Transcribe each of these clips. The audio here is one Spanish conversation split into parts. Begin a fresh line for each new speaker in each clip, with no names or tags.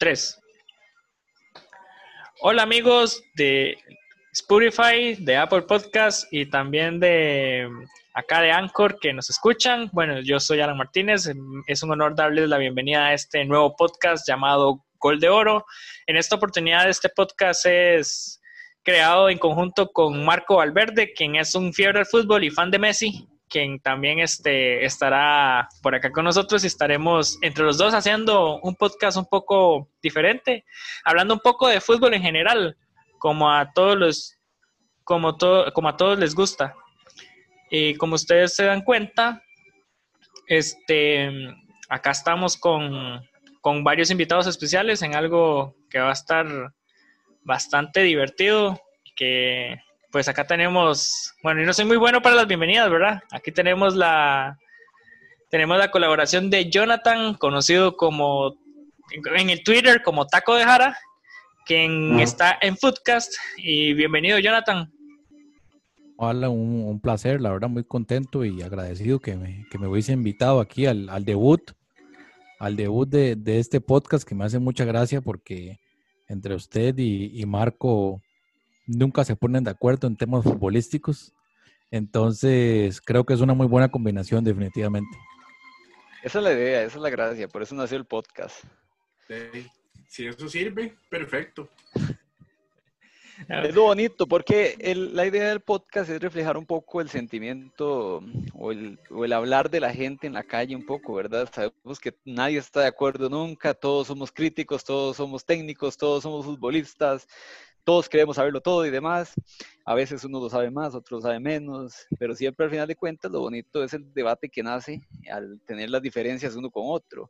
3. Hola amigos de Spotify, de Apple Podcast y también de acá de Anchor que nos escuchan. Bueno, yo soy Alan Martínez. Es un honor darles la bienvenida a este nuevo podcast llamado Gol de Oro. En esta oportunidad, este podcast es creado en conjunto con Marco Valverde, quien es un fiebre del fútbol y fan de Messi, quien también estará por acá con nosotros y estaremos entre los dos haciendo un podcast un poco diferente, hablando un poco de fútbol en general, como a todos les gusta. Y como ustedes se dan cuenta, acá estamos con varios invitados especiales en algo que va a estar bastante divertido, que pues acá tenemos, bueno, yo no soy muy bueno para las bienvenidas, ¿verdad? Aquí tenemos la colaboración de Jonathan, conocido como en el Twitter como Taco de Jara, quien está en Footcast. Y bienvenido, Jonathan.
Hola, un placer, la verdad muy contento y agradecido que me hubiese invitado aquí al debut de este podcast, que me hace mucha gracia porque entre usted y Marco nunca se ponen de acuerdo en temas futbolísticos. Entonces, creo que es una muy buena combinación, definitivamente.
Esa es la idea, esa es la gracia, por eso nació el podcast.
Si eso sirve, perfecto.
Es lo bonito, porque la idea del podcast es reflejar un poco el sentimiento o el hablar de la gente en la calle un poco, ¿verdad? Sabemos que nadie está de acuerdo nunca, todos somos críticos, todos somos técnicos, todos somos futbolistas, todos queremos saberlo todo y demás. A veces uno lo sabe más, otro lo sabe menos, pero siempre al final de cuentas lo bonito es el debate que nace al tener las diferencias uno con otro.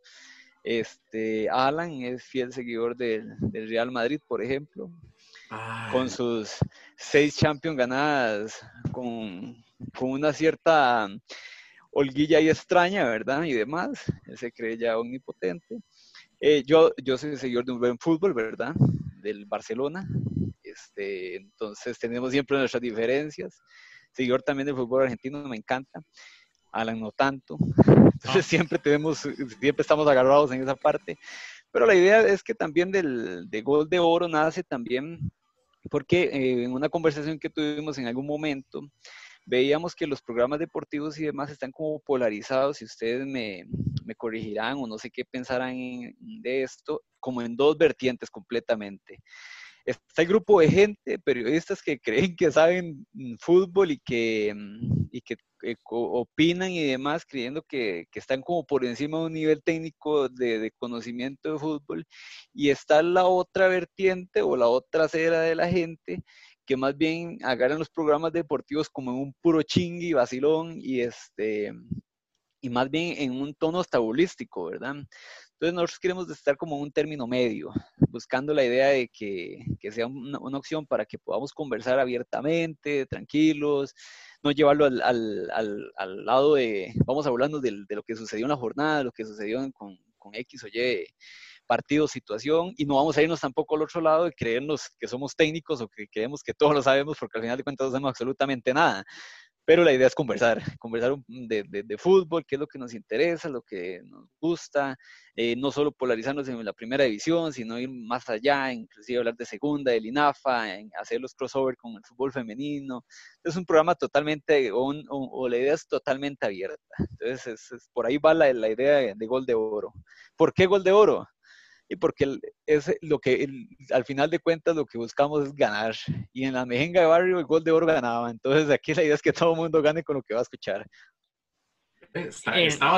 Alan es fiel seguidor del Real Madrid, por ejemplo, con sus 6 Champions ganadas, con una cierta holguilla y extraña, ¿verdad? Y demás, él se cree ya omnipotente. Yo soy seguidor de un buen fútbol, ¿verdad? Del Barcelona. Entonces tenemos siempre nuestras diferencias. Seguidor también del fútbol argentino, me encanta. Alan no tanto. Entonces siempre estamos agarrados en esa parte. Pero la idea es que también de Gol de Oro nace también porque en una conversación que tuvimos en algún momento, veíamos que los programas deportivos y demás están como polarizados, y ustedes me corregirán o no sé qué pensarán de esto, como en dos vertientes completamente. Está el grupo de gente, periodistas que creen que saben fútbol y que opinan y demás, creyendo que están como por encima de un nivel técnico de conocimiento de fútbol. Y está la otra vertiente o la otra acera de la gente que más bien agarran los programas deportivos como en un puro chingui, vacilón y más bien en un tono estabulístico, ¿verdad? Entonces nosotros queremos estar como en un término medio, buscando la idea de que sea una opción para que podamos conversar abiertamente, tranquilos, no llevarlo al lado de, vamos hablando de lo que sucedió en la jornada, lo que sucedió con X o Y partido, situación, y no vamos a irnos tampoco al otro lado de creernos que somos técnicos o que creemos que todos lo sabemos, porque al final de cuentas no sabemos absolutamente nada. Pero la idea es conversar de fútbol, qué es lo que nos interesa, lo que nos gusta, no solo polarizarnos en la primera división, sino ir más allá, inclusive hablar de segunda, del INAFA, hacer los crossover con el fútbol femenino. Es un programa totalmente, o la idea es totalmente abierta. Entonces, por ahí va la idea de Gol de Oro. ¿Por qué Gol de Oro? Y porque al final de cuentas lo que buscamos es ganar. Y en la mejenga de barrio el Gol de Oro ganaba. Entonces aquí la idea es que todo el mundo gane con lo que va a escuchar.
Está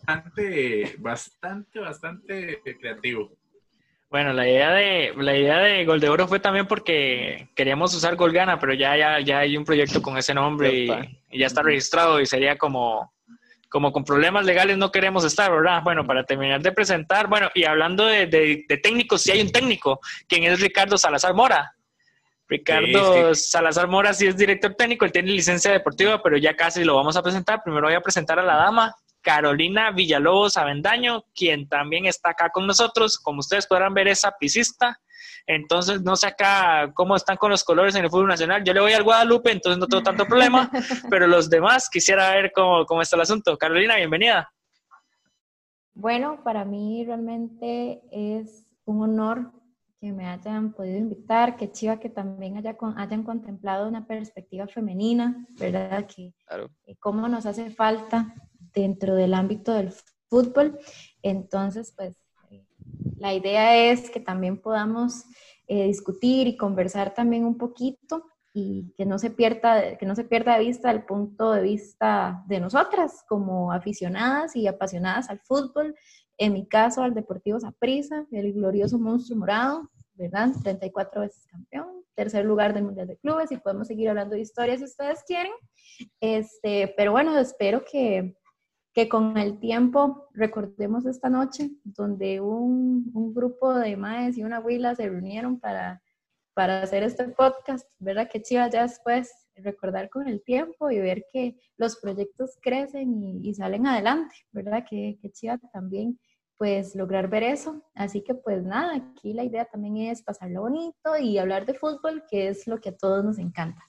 bastante creativo.
Bueno, la idea de Gol de Oro fue también porque queríamos usar Gol Gana, pero ya hay un proyecto con ese nombre y ya está registrado, y sería como con problemas legales no queremos estar, ¿verdad? Bueno, para terminar de presentar, bueno, y hablando de técnicos, sí hay un técnico, quien es Ricardo Salazar Mora. Ricardo Salazar Mora sí es director técnico, él tiene licencia deportiva, pero ya casi lo vamos a presentar. Primero voy a presentar a la dama, Carolina Villalobos Avendaño, quien también está acá con nosotros. Como ustedes podrán ver, es sapicista. Entonces, no sé acá cómo están con los colores en el fútbol nacional. Yo le voy al Guadalupe, entonces no tengo tanto problema, pero los demás quisiera ver cómo está el asunto. Carolina, bienvenida.
Bueno, para mí realmente es un honor que me hayan podido invitar, que chiva que también hayan contemplado una perspectiva femenina, ¿verdad?
Claro.
Cómo nos hace falta dentro del ámbito del fútbol. Entonces, pues, la idea es que también podamos discutir y conversar también un poquito y que no se pierda de vista el punto de vista de nosotras como aficionadas y apasionadas al fútbol. En mi caso, al Deportivo Saprissa, el glorioso monstruo morado, ¿verdad? 34 veces campeón, tercer lugar del Mundial de Clubes, y podemos seguir hablando de historias si ustedes quieren. Pero bueno, espero que con el tiempo recordemos esta noche donde un grupo de maes y una huila se reunieron para hacer este podcast, ¿verdad? Que chiva ya después recordar con el tiempo y ver que los proyectos crecen y salen adelante, ¿verdad? Que chiva también pues lograr ver eso. Así que pues nada, aquí la idea también es pasarlo bonito y hablar de fútbol, que es lo que a todos nos encanta.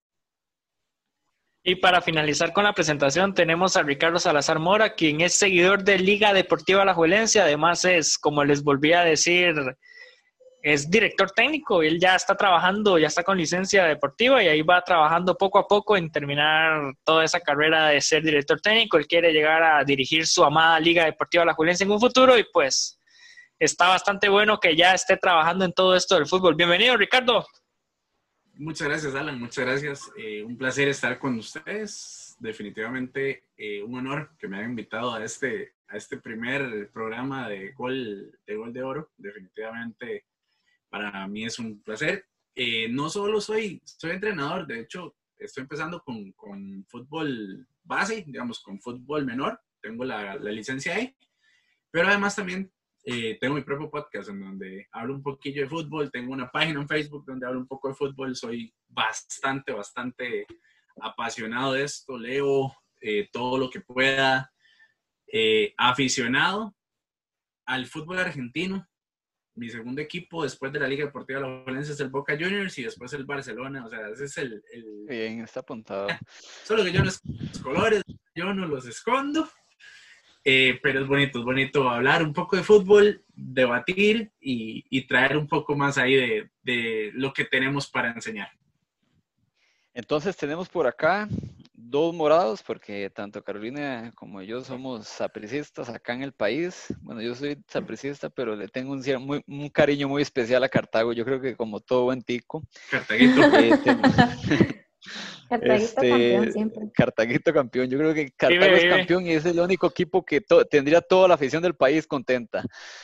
Y para finalizar con la presentación tenemos a Ricardo Salazar Mora, quien es seguidor de Liga Deportiva Alajuelense. Además es, como les volví a decir, es director técnico. Él ya está trabajando, ya está con licencia deportiva y ahí va trabajando poco a poco en terminar toda esa carrera de ser director técnico. Él quiere llegar a dirigir su amada Liga Deportiva Alajuelense en un futuro y pues está bastante bueno que ya esté trabajando en todo esto del fútbol. Bienvenido, Ricardo.
Muchas gracias, Alan. Muchas gracias. Un placer estar con ustedes. Definitivamente un honor que me hayan invitado a este primer programa de Gol de Oro. Definitivamente para mí es un placer. No solo soy entrenador, de hecho estoy empezando con fútbol base, digamos, con fútbol menor. Tengo la licencia ahí, pero además también tengo mi propio podcast en donde hablo un poquillo de fútbol. Tengo una página en Facebook donde hablo un poco de fútbol. Soy bastante apasionado de esto. Leo todo lo que pueda. Aficionado al fútbol argentino. Mi segundo equipo después de la Liga Deportiva Alajuelense es el Boca Juniors y después el Barcelona. O sea, ese es el...
Bien, está apuntado.
Solo que yo no escondo los colores, yo no los escondo. Pero es bonito hablar un poco de fútbol, debatir y traer un poco más ahí de lo que tenemos para enseñar.
Entonces tenemos por acá 2 morados, porque tanto Carolina como yo somos sapricistas acá en el país. Bueno, yo soy sapricista, pero le tengo un cariño muy especial a Cartago. Yo creo que como todo buen tico.
Cartaguito.
Cartaguito campeón siempre.
Cartaguito campeón. Yo creo que Cartago es campeón y es el único equipo que tendría toda la afición del país contenta.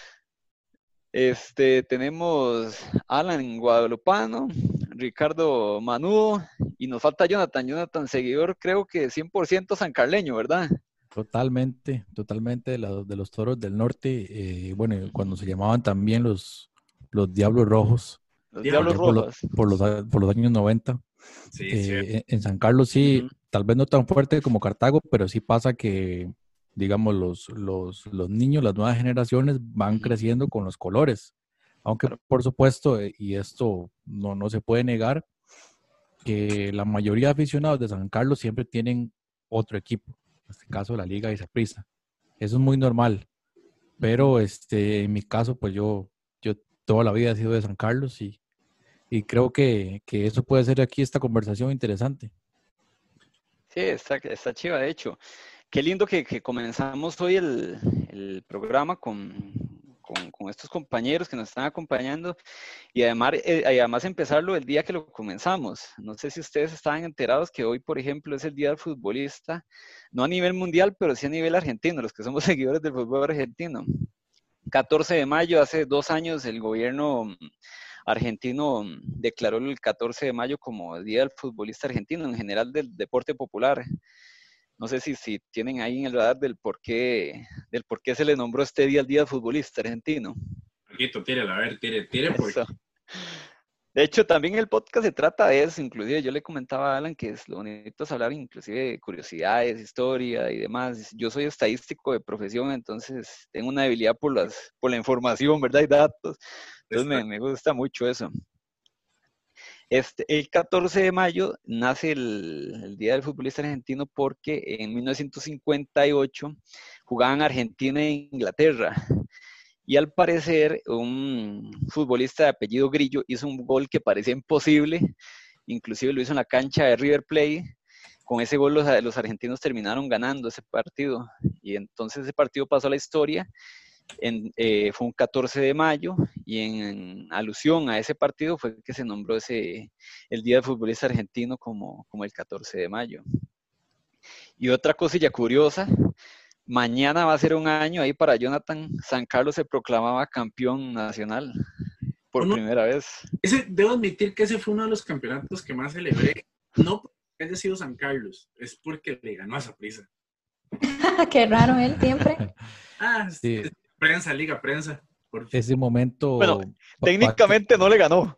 Tenemos Alan Guadalupano, Ricardo Manudo y nos falta Jonathan. Jonathan, seguidor creo que 100% sancarleño, ¿verdad?
Totalmente de los Toros del Norte. Bueno, cuando se llamaban también los Diablos Rojos.
Los Diablos Rojos.
Por los años 90.
Sí,
en San Carlos sí, tal vez no tan fuerte como Cartago, pero sí pasa que, digamos, los niños, las nuevas generaciones van creciendo con los colores. Aunque, por supuesto, y esto no se puede negar, que la mayoría de aficionados de San Carlos siempre tienen otro equipo. En este caso, la Liga de Saprissa. Eso es muy normal. Pero en mi caso, pues yo toda la vida he sido de San Carlos y creo que eso puede ser aquí esta conversación interesante.
Sí, está chiva, de hecho. Qué lindo que comenzamos hoy el programa con estos compañeros que nos están acompañando y además empezarlo el día que lo comenzamos. No sé si ustedes estaban enterados que hoy, por ejemplo, es el Día del Futbolista, no a nivel mundial, pero sí a nivel argentino, los que somos seguidores del fútbol argentino. 14 de mayo, hace 2 años, el gobierno argentino declaró el 14 de mayo como Día del Futbolista Argentino, en general del deporte popular. No sé si tienen ahí en el radar del por qué se le nombró este día el Día del Futbolista Argentino.
Paquito, tíralo, a ver, tire porque...
De hecho, también el podcast se trata de eso. Inclusive yo le comentaba a Alan que lo bonito es hablar inclusive de curiosidades, historia y demás. Yo soy estadístico de profesión, entonces tengo una debilidad por la información, ¿verdad? Y datos. Entonces me gusta mucho eso. El 14 de mayo nace el Día del Futbolista Argentino porque en 1958 jugaban Argentina e Inglaterra. y al parecer un futbolista de apellido Grillo hizo un gol que parecía imposible, inclusive lo hizo en la cancha de River Plate. Con ese gol los argentinos terminaron ganando ese partido, y entonces ese partido pasó a la historia. Fue un 14 de mayo, y en alusión a ese partido fue que se nombró el Día del Futbolista Argentino como el 14 de mayo. Y otra cosilla curiosa, mañana va a ser un año ahí para Jonathan. San Carlos se proclamaba campeón nacional por primera vez.
Debo admitir que ese fue uno de los campeonatos que más celebré, no porque haya sido San Carlos, es porque le ganó a Saprissa.
Qué raro él siempre.
Sí.
Prensa, liga, prensa.
Ese momento...
Bueno, técnicamente no le ganó.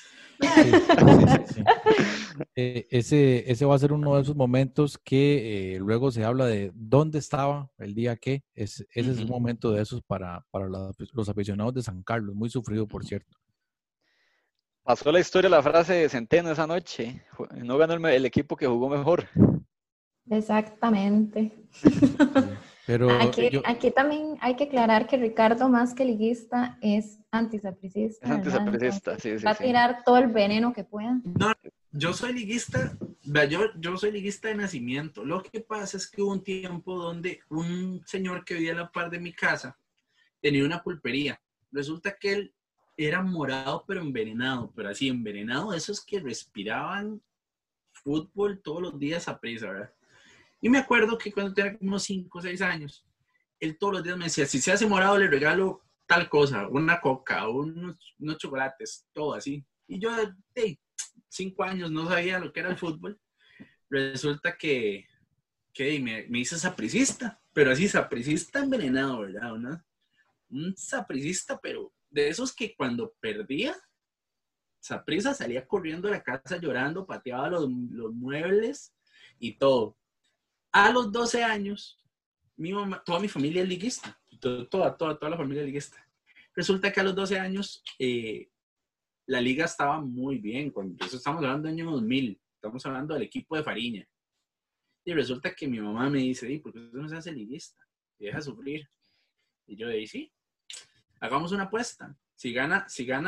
Sí. Ese va a ser uno de esos momentos que luego se habla de dónde estaba el día que. Ese es un momento de esos para los aficionados de San Carlos, muy sufrido, por cierto.
Pasó la historia la frase de Centeno esa noche: no ganó el equipo que jugó mejor.
Exactamente.
Pero
aquí también hay que aclarar que Ricardo, más que liguista, es antisapricista.
Es antisapricista, sí.
Va a tirar todo el veneno que pueda.
No, yo soy liguista, yo soy liguista de nacimiento. Lo que pasa es que hubo un tiempo donde un señor que vivía a la par de mi casa tenía una pulpería. Resulta que él era morado, pero envenenado, pero así envenenado, esos que respiraban fútbol todos los días a prisa, ¿verdad? Y me acuerdo que cuando tenía unos 5 o 6 años, él todos los días me decía: si se hace morado le regalo tal cosa, una coca, unos chocolates, todo así. Y yo de 5 años no sabía lo que era el fútbol. Resulta que me hice sapricista, pero así sapricista envenenado, ¿verdad? Un sapricista, pero de esos que cuando perdía, Saprissa salía corriendo a la casa llorando, pateaba los muebles y todo. A los 12 años, mi mamá, toda mi familia es liguista, toda la familia es liguista. Resulta que a los 12 años la liga estaba muy bien, eso estamos hablando del año 2000, estamos hablando del equipo de Fariña. Y resulta que mi mamá me dice: ¿por qué usted no se hace liguista? Y deja sufrir. Y yo le dije: sí, hagamos una apuesta. Si gana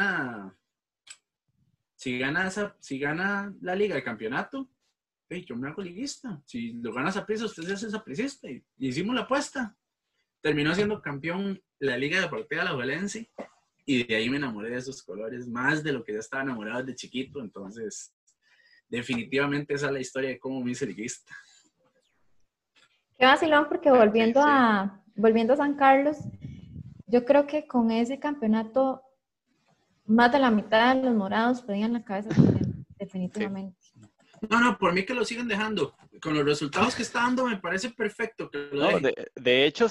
la liga, el campeonato, yo me hago liguista. Si lo gana Saprissa, usted se hace sapricista. Y hicimos la apuesta. Terminó siendo campeón la Liga Deportiva Alajuelense, y de ahí me enamoré de esos colores, más de lo que ya estaba enamorado desde chiquito. Entonces, definitivamente esa es la historia de cómo me hice liguista.
Qué vacilón, porque volviendo a San Carlos, yo creo que con ese campeonato más de la mitad de los morados pedían la cabeza también, definitivamente.
Sí. No, por mí que lo siguen dejando. Con los resultados que está dando me parece perfecto que lo dejen.
De hecho,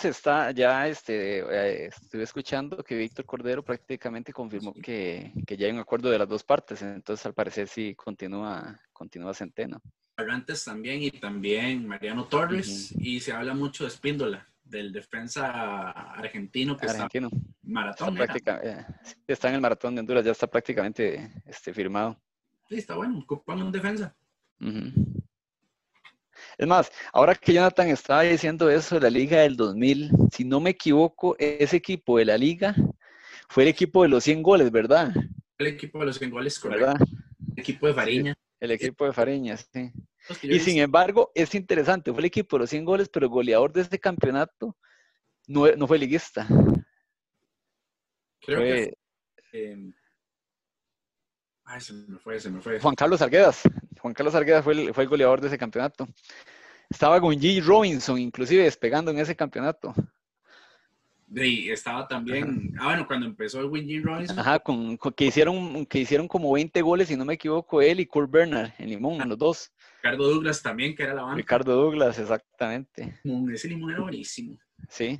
estuve escuchando que Víctor Cordero prácticamente confirmó que ya hay un acuerdo de las dos partes. Entonces, al parecer, sí continúa Centeno.
Barrantes también, y también Mariano Torres, y se habla mucho de Espíndola, del defensa argentino que está en maratón.
Está en el maratón de Honduras, ya está prácticamente firmado.
Sí, está bueno, ocupamos un defensa.
Es más, ahora que Jonathan estaba diciendo eso de la Liga del 2000, si no me equivoco, ese equipo de la Liga fue el equipo de los 100 goles, ¿verdad?
El equipo de los 100 goles, correcto. ¿Verdad? El equipo de Fariña.
El equipo de Fariña, sí. Y sin embargo, es interesante, fue el equipo de los 100 goles, pero el goleador de este campeonato no fue liguista.
Creo que... se me fue.
Juan Carlos Arguedas fue el goleador de ese campeonato. Estaba Gunji Robinson, inclusive, despegando en ese campeonato.
Y estaba también, cuando empezó el Gunji Robinson.
Que hicieron como 20 goles, si no me equivoco, él y Kurt Bernard en Limón, los dos.
Ricardo Douglas también, que era la banda.
Ricardo Douglas, exactamente.
Ese Limón era buenísimo.
Sí.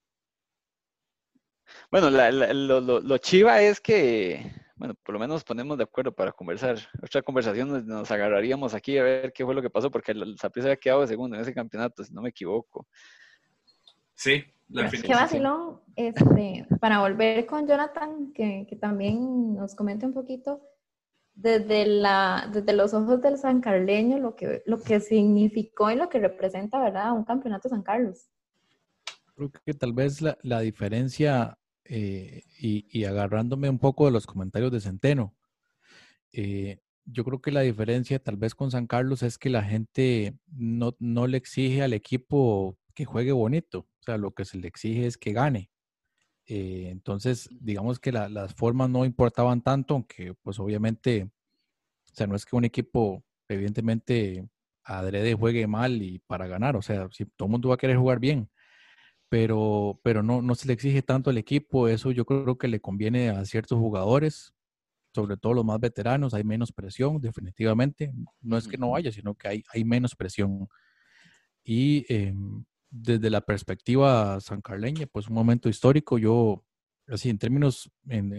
Bueno, lo chiva es que, por lo menos nos ponemos de acuerdo para conversar. Otra conversación nos agarraríamos aquí a ver qué fue lo que pasó, porque el Saprissa había quedado de segundo en ese campeonato, si no me equivoco.
Sí.
Qué vacilón, para volver con Jonathan, que también nos comente un poquito desde los ojos del sancarleño lo que significó y lo que representa, ¿verdad?, un campeonato San Carlos.
Creo que tal vez la diferencia y agarrándome un poco de los comentarios de Centeno. Yo creo que la diferencia tal vez con San Carlos es que la gente no le exige al equipo que juegue bonito, o sea, lo que se le exige es que gane. Entonces, digamos que las formas no importaban tanto, aunque pues obviamente, o sea, no es que un equipo evidentemente adrede juegue mal y para ganar, o sea, si todo el mundo va a querer jugar bien, pero no se le exige tanto al equipo, eso yo creo que le conviene a ciertos jugadores, sobre todo los más veteranos, hay menos presión, definitivamente. No es que no haya, sino que hay menos presión. Y desde la perspectiva sancarleña, pues un momento histórico, yo, así en términos,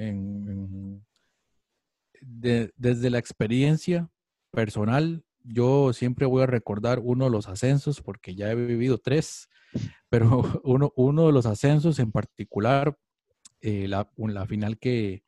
desde la experiencia personal, yo siempre voy a recordar uno de los ascensos, porque ya he vivido 3, pero uno de los ascensos en particular, la final que...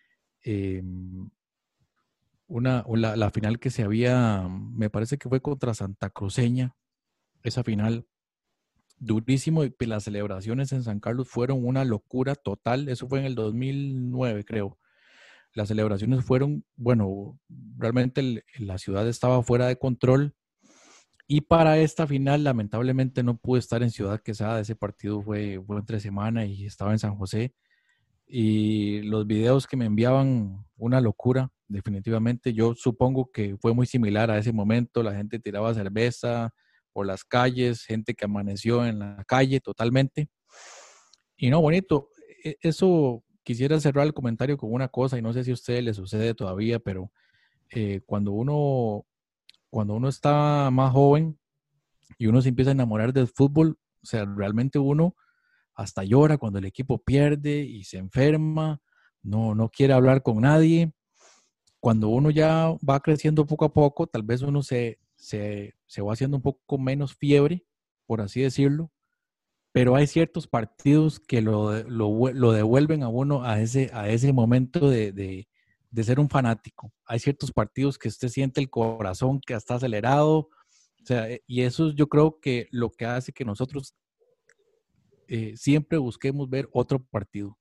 la final que se había, me parece que fue contra Santa Cruceña, esa final durísimo, y las celebraciones en San Carlos fueron una locura total, eso fue en el 2009 creo. Las celebraciones fueron, bueno, realmente la ciudad estaba fuera de control, y para esta final lamentablemente no pude estar en Ciudad Quesada, ese partido fue entre semana y estaba en San José. Y los videos que me enviaban, una locura, definitivamente. Yo supongo que fue muy similar a ese momento. La gente tiraba cerveza por las calles, gente que amaneció en la calle totalmente. Y no, bonito. Eso quisiera cerrar el comentario con una cosa, y no sé si a ustedes les sucede todavía, pero cuando uno está más joven y uno se empieza a enamorar del fútbol, o sea, realmente uno hasta llora cuando el equipo pierde y se enferma, no quiere hablar con nadie. Cuando uno ya va creciendo poco a poco, tal vez uno se va haciendo un poco menos fiebre, por así decirlo, pero hay ciertos partidos que lo devuelven a uno a ese momento de ser un fanático. Hay ciertos partidos que usted siente el corazón que está acelerado, o sea, y eso yo creo que lo que hace que nosotros siempre busquemos ver otro partido.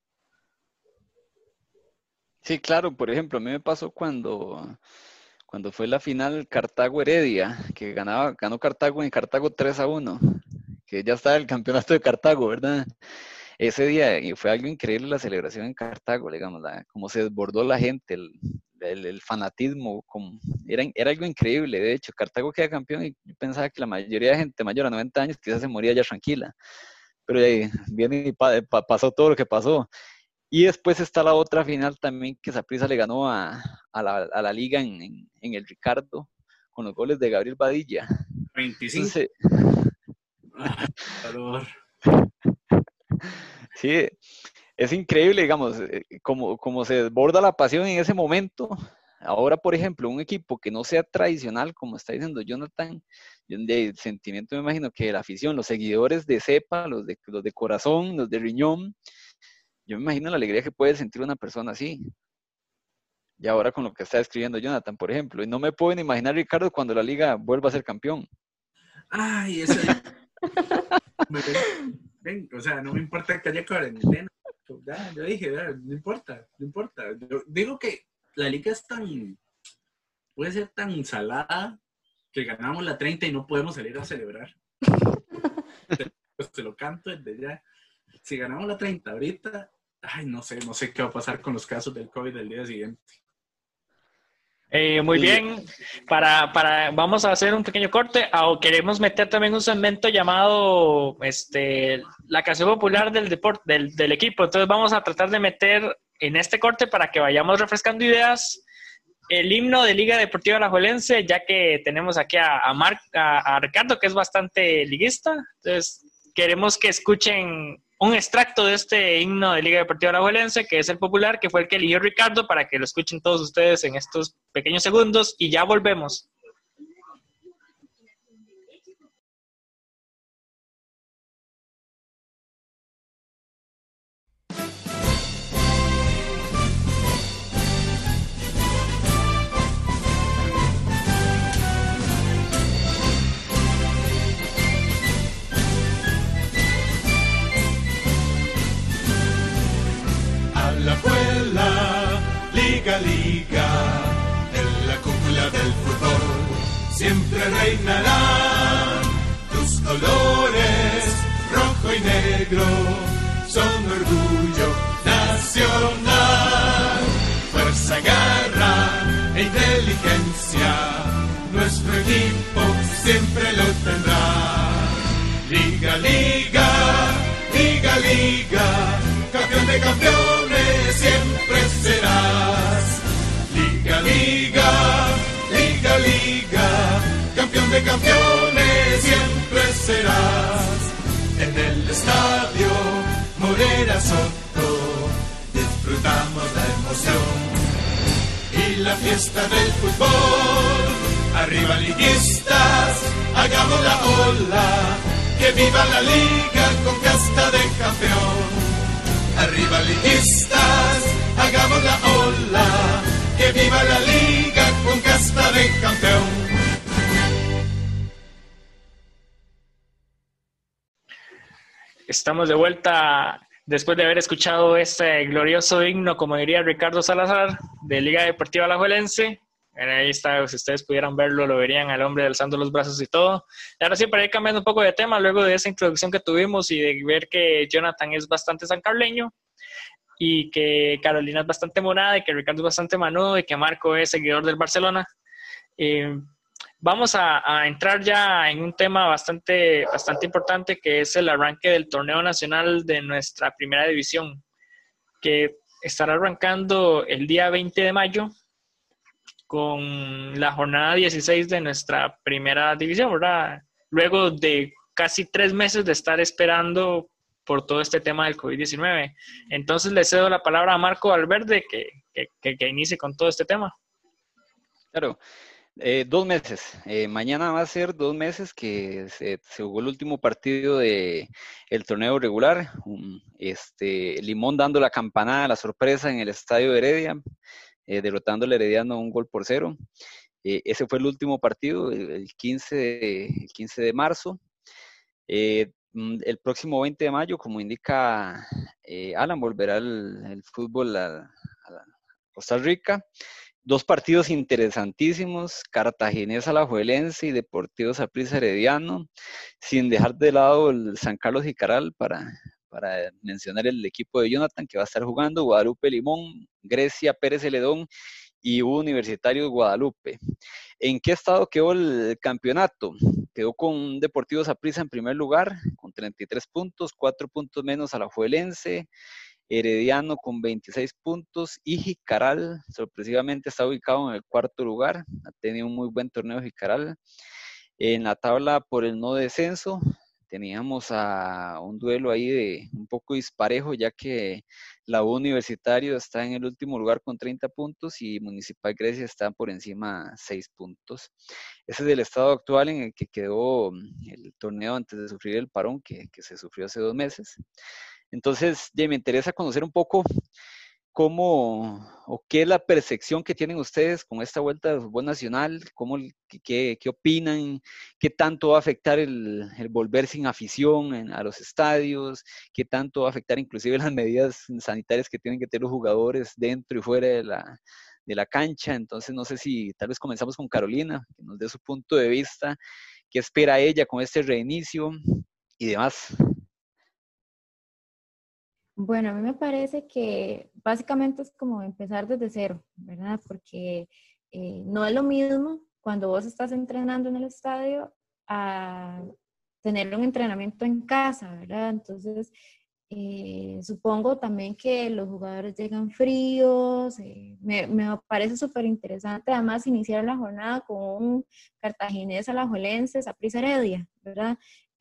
Sí, claro, por ejemplo, a mí me pasó cuando fue la final Cartago-Heredia, que ganó Cartago en Cartago 3-1, que ya estaba el campeonato de Cartago, ¿verdad? Ese día, y fue algo increíble la celebración en Cartago, digamos, como se desbordó la gente, el fanatismo, era algo increíble. De hecho, Cartago queda campeón y yo pensaba que la mayoría de gente mayor a 90 años quizás se moría ya tranquila. Pero ahí viene y pasó todo lo que pasó. Y después está la otra final también, que Saprissa le ganó a la Liga en el Ricardo, con los goles de Gabriel Badilla.
25.
Entonces,
Valor.
Sí, es increíble, digamos, como se desborda la pasión en ese momento. Ahora, por ejemplo, un equipo que no sea tradicional, como está diciendo Jonathan, el sentimiento me imagino que la afición, los seguidores de cepa, los de corazón, los de riñón, yo me imagino la alegría que puede sentir una persona así. Y ahora con lo que está escribiendo Jonathan, por ejemplo, y no me pueden imaginar, Ricardo, cuando la liga vuelva a ser campeón.
Ay, eso ven, o sea, no me importa que haya cuarentena. Ya, yo dije, no importa. Yo digo que la liga puede ser tan salada que ganamos la 30 y no podemos salir a celebrar. Pues te lo canto desde ya. Si ganamos la 30 ahorita, ay, no sé qué va a pasar con los casos del COVID del día siguiente.
Muy bien, vamos a hacer un pequeño corte. Queremos meter también un segmento llamado la canción popular del deporte, del equipo. Entonces vamos a tratar de meter en este corte, para que vayamos refrescando ideas, el himno de Liga Deportiva Alajuelense, ya que tenemos aquí a Ricardo, que es bastante liguista. Entonces queremos que escuchen un extracto de este himno de Liga Deportiva Alajuelense, que es el popular, que fue el que eligió Ricardo, para que lo escuchen todos ustedes en estos pequeños segundos, y ya volvemos.
reinarán tus colores, rojo y negro, son orgullo nacional. Fuerza, garra e inteligencia, nuestro equipo siempre lo tendrá. Liga, liga, liga, liga, campeón de campeones siempre serás. Liga, liga, liga, liga, campeón de campeones siempre serás. En el estadio Morera Soto disfrutamos la emoción y la fiesta del fútbol. Arriba liguistas, hagamos la ola, que viva la liga con casta de campeón. Arriba liguistas, hagamos la ola, que viva la liga con casta de campeón.
Estamos de vuelta después de haber escuchado este glorioso himno, como diría Ricardo Salazar, de Liga Deportiva Alajuelense. Ahí está, si ustedes pudieran verlo, lo verían al hombre alzando los brazos y todo. Y ahora sí, para ir cambiando un poco de tema, luego de esa introducción que tuvimos y de ver que Jonathan es bastante sancarleño y que Carolina es bastante morada y que Ricardo es bastante manudo y que Marco es seguidor del Barcelona, vamos a entrar ya en un tema bastante importante, que es el arranque del torneo nacional de nuestra primera división, que estará arrancando el día 20 de mayo con la jornada 16 de nuestra primera división, ¿verdad? Luego de casi 3 meses de estar esperando por todo este tema del COVID-19. Entonces le cedo la palabra a Marco Valverde que inicie con todo este tema.
Claro. 2 meses. Mañana va a ser 2 meses que se jugó el último partido del torneo regular. Limón dando la campanada, la sorpresa en el estadio de Heredia, derrotando al Herediano 1-0. Ese fue el último partido, el 15 de marzo. El próximo 20 de mayo, como indica Alan, volverá el fútbol a Costa Rica. 2 partidos interesantísimos, Cartaginés Alajuelense y Deportivo Saprissa Herediano, sin dejar de lado el San Carlos Jicaral para mencionar el equipo de Jonathan que va a estar jugando, Guadalupe Limón, Grecia Pérez Celedón y Universitario Guadalupe. ¿En qué estado quedó el campeonato? Quedó con Deportivo Saprissa en primer lugar, con 33 puntos, 4 puntos menos Alajuelense, Herediano con 26 puntos y Jicaral sorpresivamente está ubicado en el 4º lugar. Ha tenido un muy buen torneo Jicaral. En la tabla por el no descenso teníamos a un duelo ahí de un poco disparejo, ya que la U Universitario está en el último lugar con 30 puntos y Municipal Grecia está por encima 6 puntos. Ese es el estado actual en el que quedó el torneo antes de sufrir el parón que se sufrió hace 2 meses. Entonces, me interesa conocer un poco cómo o qué es la percepción que tienen ustedes con esta vuelta de fútbol nacional, qué opinan, qué tanto va a afectar el volver sin afición a los estadios, qué tanto va a afectar inclusive las medidas sanitarias que tienen que tener los jugadores dentro y fuera de la cancha. Entonces, no sé si tal vez comenzamos con Carolina, que nos dé su punto de vista, qué espera ella con este reinicio y demás.
Bueno, a mí me parece que básicamente es como empezar desde cero, ¿verdad? Porque no es lo mismo cuando vos estás entrenando en el estadio a tener un entrenamiento en casa, ¿verdad? Entonces, supongo también que los jugadores llegan fríos. Me parece súper interesante además iniciar la jornada con un Cartaginés Alajuelense, Saprissa Heredia, ¿verdad?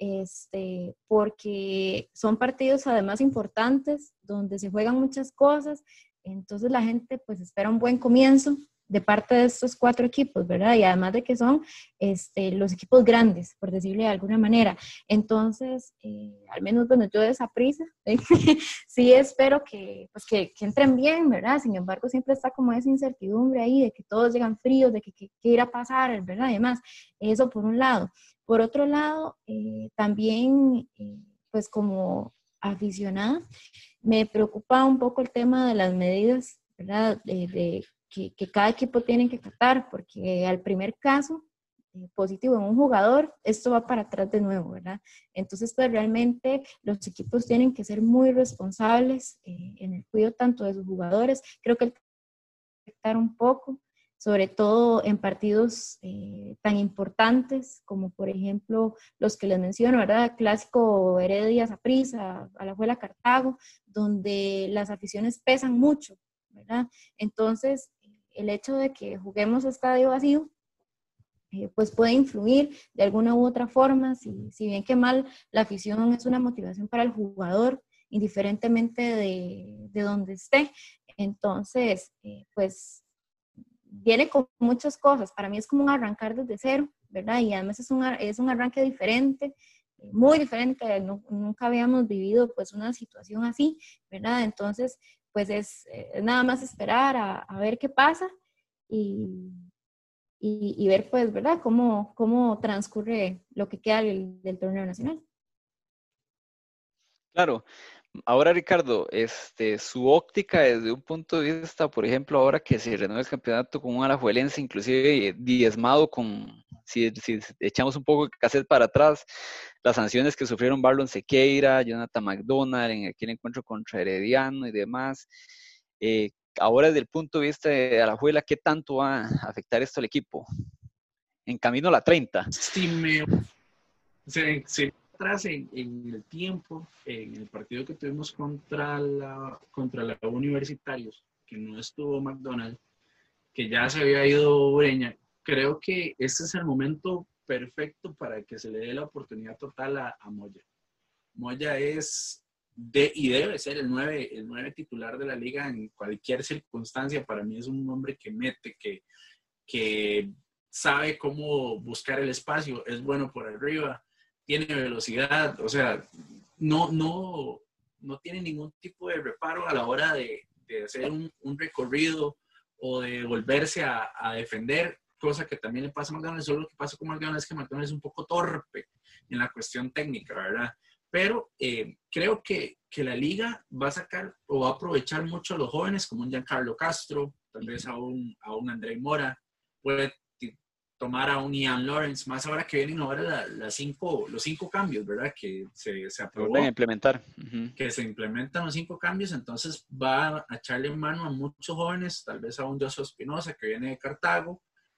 Porque son partidos además importantes donde se juegan muchas cosas, entonces la gente pues espera un buen comienzo de parte de estos 4 equipos, ¿verdad? Y además de que son los equipos grandes, por decirle de alguna manera. Entonces, al menos bueno, yo de Saprissa, sí espero que entren bien, ¿verdad? Sin embargo, siempre está como esa incertidumbre ahí de que todos llegan fríos, de que irá a pasar, ¿verdad? Además, eso por un lado. Por otro lado, también, pues como aficionada, me preocupa un poco el tema de las medidas, ¿verdad? Que cada equipo tiene que acatar, porque al primer caso positivo en un jugador, esto va para atrás de nuevo, ¿verdad? Entonces, pues realmente los equipos tienen que ser muy responsables en el cuidado tanto de sus jugadores. Creo que el afectar un poco, sobre todo en partidos tan importantes como por ejemplo los que les menciono, ¿verdad? Clásico Heredia Saprissa, Alajuela Cartago, donde las aficiones pesan mucho, ¿verdad? Entonces, el hecho de que juguemos a estadio vacío, pues puede influir de alguna u otra forma, si bien que mal, la afición es una motivación para el jugador, indiferentemente de donde esté. Entonces, pues viene con muchas cosas. Para mí es como un arrancar desde cero, ¿verdad? Y además es un arranque diferente, muy diferente. Nunca habíamos vivido pues una situación así, ¿verdad? Entonces, pues es nada más esperar a ver qué pasa y ver pues, ¿verdad? Cómo transcurre lo que queda del torneo nacional.
Claro. Ahora, Ricardo, su óptica desde un punto de vista, por ejemplo, ahora que se renueva el campeonato con un alajuelense, inclusive diezmado si echamos un poco de cassette para atrás, las sanciones que sufrieron Marlon Sequeira, Jonathan McDonald en aquel encuentro contra Herediano y demás. Ahora, desde el punto de vista de Alajuela, ¿qué tanto va a afectar esto al equipo? En camino a la 30.
Sí, atrás en el tiempo, en el partido que tuvimos contra la Universitarios, que no estuvo McDonald, que ya se había ido Ureña, creo que este es el momento perfecto para que se le dé la oportunidad total a Moya. Moya es y debe ser el 9 titular de la liga en cualquier circunstancia. Para mí es un hombre que mete, que sabe cómo buscar el espacio, es bueno por arriba, tiene velocidad, o sea, no tiene ningún tipo de reparo a la hora de hacer un recorrido o de volverse a defender, cosa que también le pasa a McDonald's. Solo lo que pasa con McDonald's es que McDonald's es un poco torpe en la cuestión técnica, ¿verdad? Pero creo que la liga va a sacar o va a aprovechar mucho a los jóvenes, como un Giancarlo Castro, tal vez a un André Mora, puede tomar a un Ian Lawrence, más ahora que vienen ahora los 5 cambios, ¿verdad? Que se aprobó.
A implementar.
Que se implementan los 5 cambios, entonces va a echarle mano a muchos jóvenes, tal vez a un Joshua Espinosa que viene de Cartago.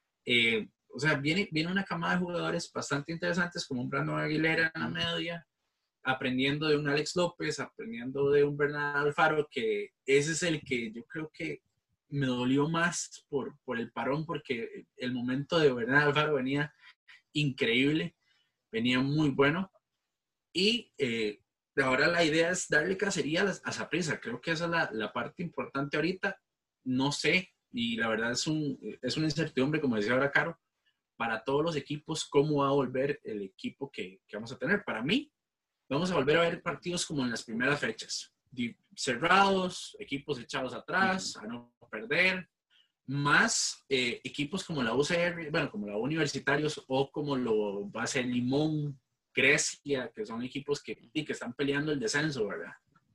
O sea, viene una camada de jugadores bastante interesantes, como un Brandon Aguilera en la media, aprendiendo de un Alex López, aprendiendo de un Bernardo Alfaro, que ese es el que yo creo que me dolió más por el parón, porque el momento de Bernardo Alfaro venía increíble, venía muy bueno, y ahora la idea es darle cacería a Saprissa. Creo que esa es la parte importante ahorita. No sé, y la verdad es una incertidumbre, como decía ahora Caro, para todos los equipos, cómo va a volver el equipo que vamos a tener. Para mí, vamos a volver a ver partidos como en las primeras fechas, cerrados, equipos echados atrás, a no perder, más equipos como la UCR, bueno, como la Universitarios, o como lo va a ser Limón, Grecia, que son equipos que están peleando el descenso, ¿verdad?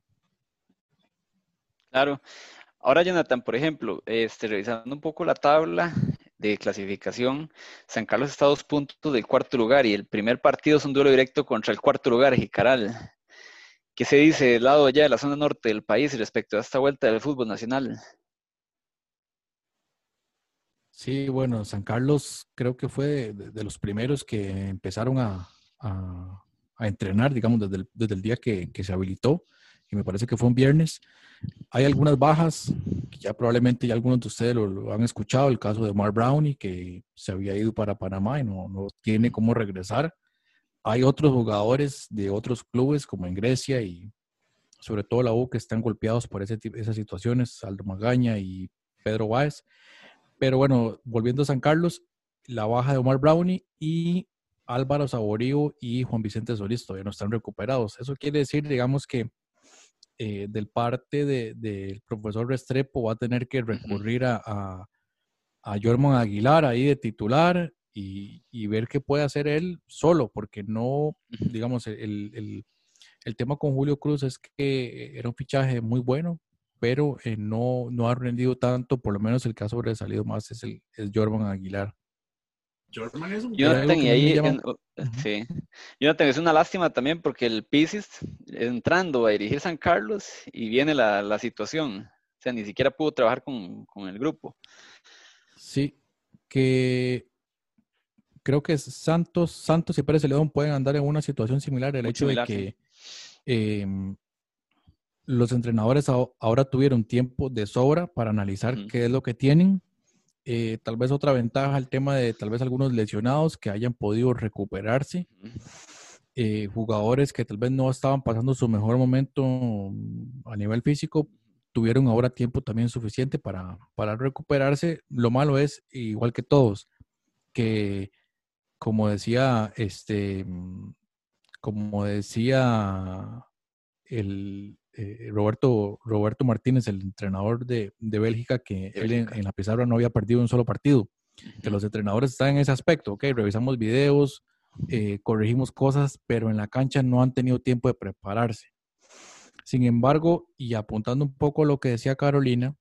Claro. Ahora, Jonathan, por ejemplo, revisando un poco la tabla de clasificación, San Carlos está a 2 puntos del cuarto lugar y el primer partido es un duelo directo contra el cuarto lugar, Jicaral. ¿Qué se dice del lado allá de la zona norte del país respecto a esta vuelta del fútbol nacional?
Sí, bueno, San Carlos creo que fue de los primeros que empezaron a entrenar, digamos, desde el día que se habilitó, y me parece que fue un viernes. Hay algunas bajas, que ya probablemente ya algunos de ustedes lo han escuchado, el caso de Mark Brownie, que se había ido para Panamá y no tiene cómo regresar. Hay otros jugadores de otros clubes, como en Grecia y sobre todo la U, que están golpeados por esas situaciones, Aldo Magaña y Pedro Báez. Pero bueno, volviendo a San Carlos, la baja de Omar Brownie y Álvaro Saborío y Juan Vicente Solís todavía no están recuperados. Eso quiere decir, digamos, que del parte del profesor Restrepo va a tener que recurrir a Jorman Aguilar ahí de titular y ver qué puede hacer él solo, porque no, digamos, el tema con Julio Cruz es que era un fichaje muy bueno, pero no ha rendido tanto. Por lo menos el caso sobresalido más es Jorman Aguilar.
Jorman es un...
Jonathan, y ahí,
Sí.
Jonathan, es una lástima también porque el Pisis entrando a dirigir San Carlos y viene la situación. O sea, ni siquiera pudo trabajar con el grupo.
Sí, que creo que Santos y Pérez Celedón pueden andar en una situación similar. El
Muy
hecho
similar,
de que los entrenadores ahora tuvieron tiempo de sobra para analizar qué es lo que tienen. Tal vez otra ventaja, el tema de tal vez algunos lesionados que hayan podido recuperarse. Jugadores que tal vez no estaban pasando su mejor momento a nivel físico, tuvieron ahora tiempo también suficiente para recuperarse. Lo malo es, igual que todos, que como decía el Roberto Martínez, el entrenador de Bélgica, que él en la pizarra no había perdido un solo partido, que los entrenadores están en ese aspecto, ok, revisamos videos, corregimos cosas, pero en la cancha no han tenido tiempo de prepararse. Sin embargo, y apuntando un poco a lo que decía Carolina,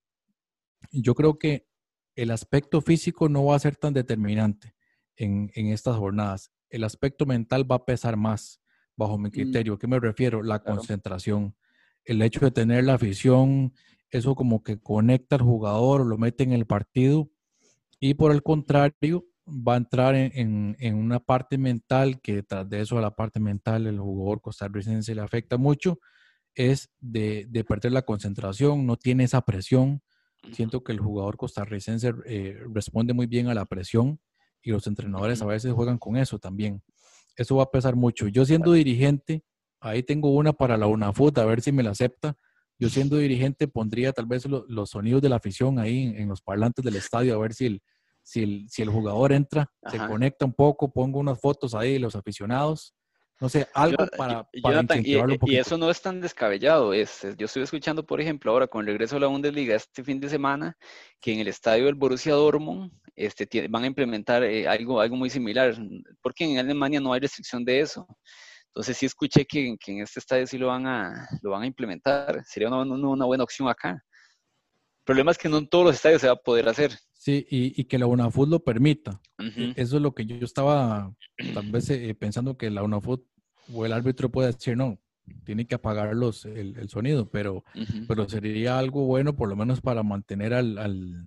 yo creo que el aspecto físico no va a ser tan determinante en estas jornadas. El aspecto mental va a pesar más, bajo mi criterio. ¿A qué me refiero? La concentración. El hecho de tener la afición, eso como que conecta al jugador, lo mete en el partido. Y por el contrario, va a entrar en una parte mental que tras de eso, a la parte mental, el jugador costarricense le afecta mucho, es de perder la concentración, no tiene esa presión. Siento que el jugador costarricense responde muy bien a la presión y los entrenadores a veces juegan con eso también. Eso va a pesar mucho. Yo siendo dirigente, ahí tengo una para la UNAFUT, a ver si me la acepta. Yo siendo dirigente pondría tal vez los sonidos de la afición ahí en los parlantes del estadio, a ver si el jugador entra, se conecta un poco, pongo unas fotos ahí de los aficionados. No sé, algo para incentivarlo un poquito.
Y eso no es tan descabellado. Yo estoy escuchando, por ejemplo, ahora con el regreso de la Bundesliga este fin de semana, que en el estadio del Borussia Dortmund van a implementar algo muy similar, porque en Alemania no hay restricción de eso. Entonces sí escuché que en este estadio sí lo van a implementar. Sería una buena opción acá. El problema es que no en todos los estadios se va a poder hacer.
Sí, y que la UNAFUT lo permita. Eso es lo que yo estaba tal vez pensando, que la UNAFUT o el árbitro puede decir, no, tiene que apagar el sonido, pero sería algo bueno por lo menos para mantener al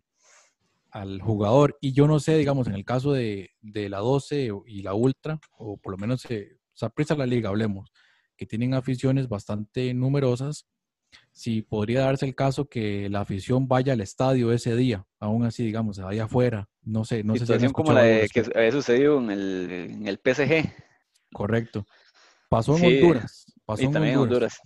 jugador. Y yo no sé, digamos, en el caso de la 12 y la Ultra, o por lo menos Saprissa la Liga, hablemos, que tienen aficiones bastante numerosas, si podría darse el caso que la afición vaya al estadio ese día, aún así, digamos, allá afuera, no sé si
situación como la que había sucedido en el PSG.
Correcto. Pasó en Honduras.
Y también en Honduras.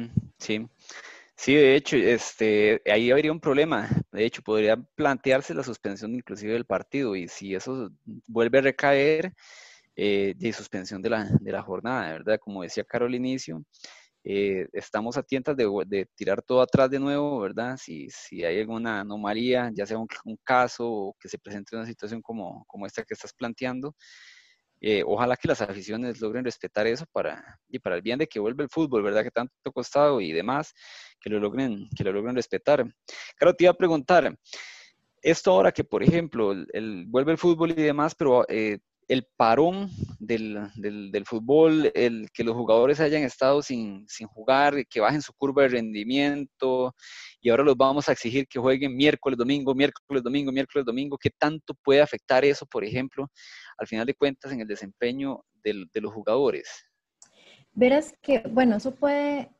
Sí, de hecho, ahí habría un problema. De hecho, podría plantearse la suspensión inclusive del partido, y si eso vuelve a recaer, de suspensión de la jornada, ¿verdad? Como decía Caro al inicio, estamos a tientas de tirar todo atrás de nuevo, ¿verdad? Si hay alguna anomalía, ya sea un caso o que se presente una situación como esta que estás planteando, ojalá que las aficiones logren respetar eso para el bien de que vuelva el fútbol, ¿verdad? Que tanto ha costado y demás, que lo logren respetar. Claro, te iba a preguntar, esto ahora que, por ejemplo, vuelve el fútbol y demás, pero el parón del fútbol, el que los jugadores hayan estado sin jugar, que bajen su curva de rendimiento, y ahora los vamos a exigir que jueguen miércoles, domingo, ¿qué tanto puede afectar eso, por ejemplo, al final de cuentas, en el desempeño de los jugadores?
Verás que, bueno, eso puede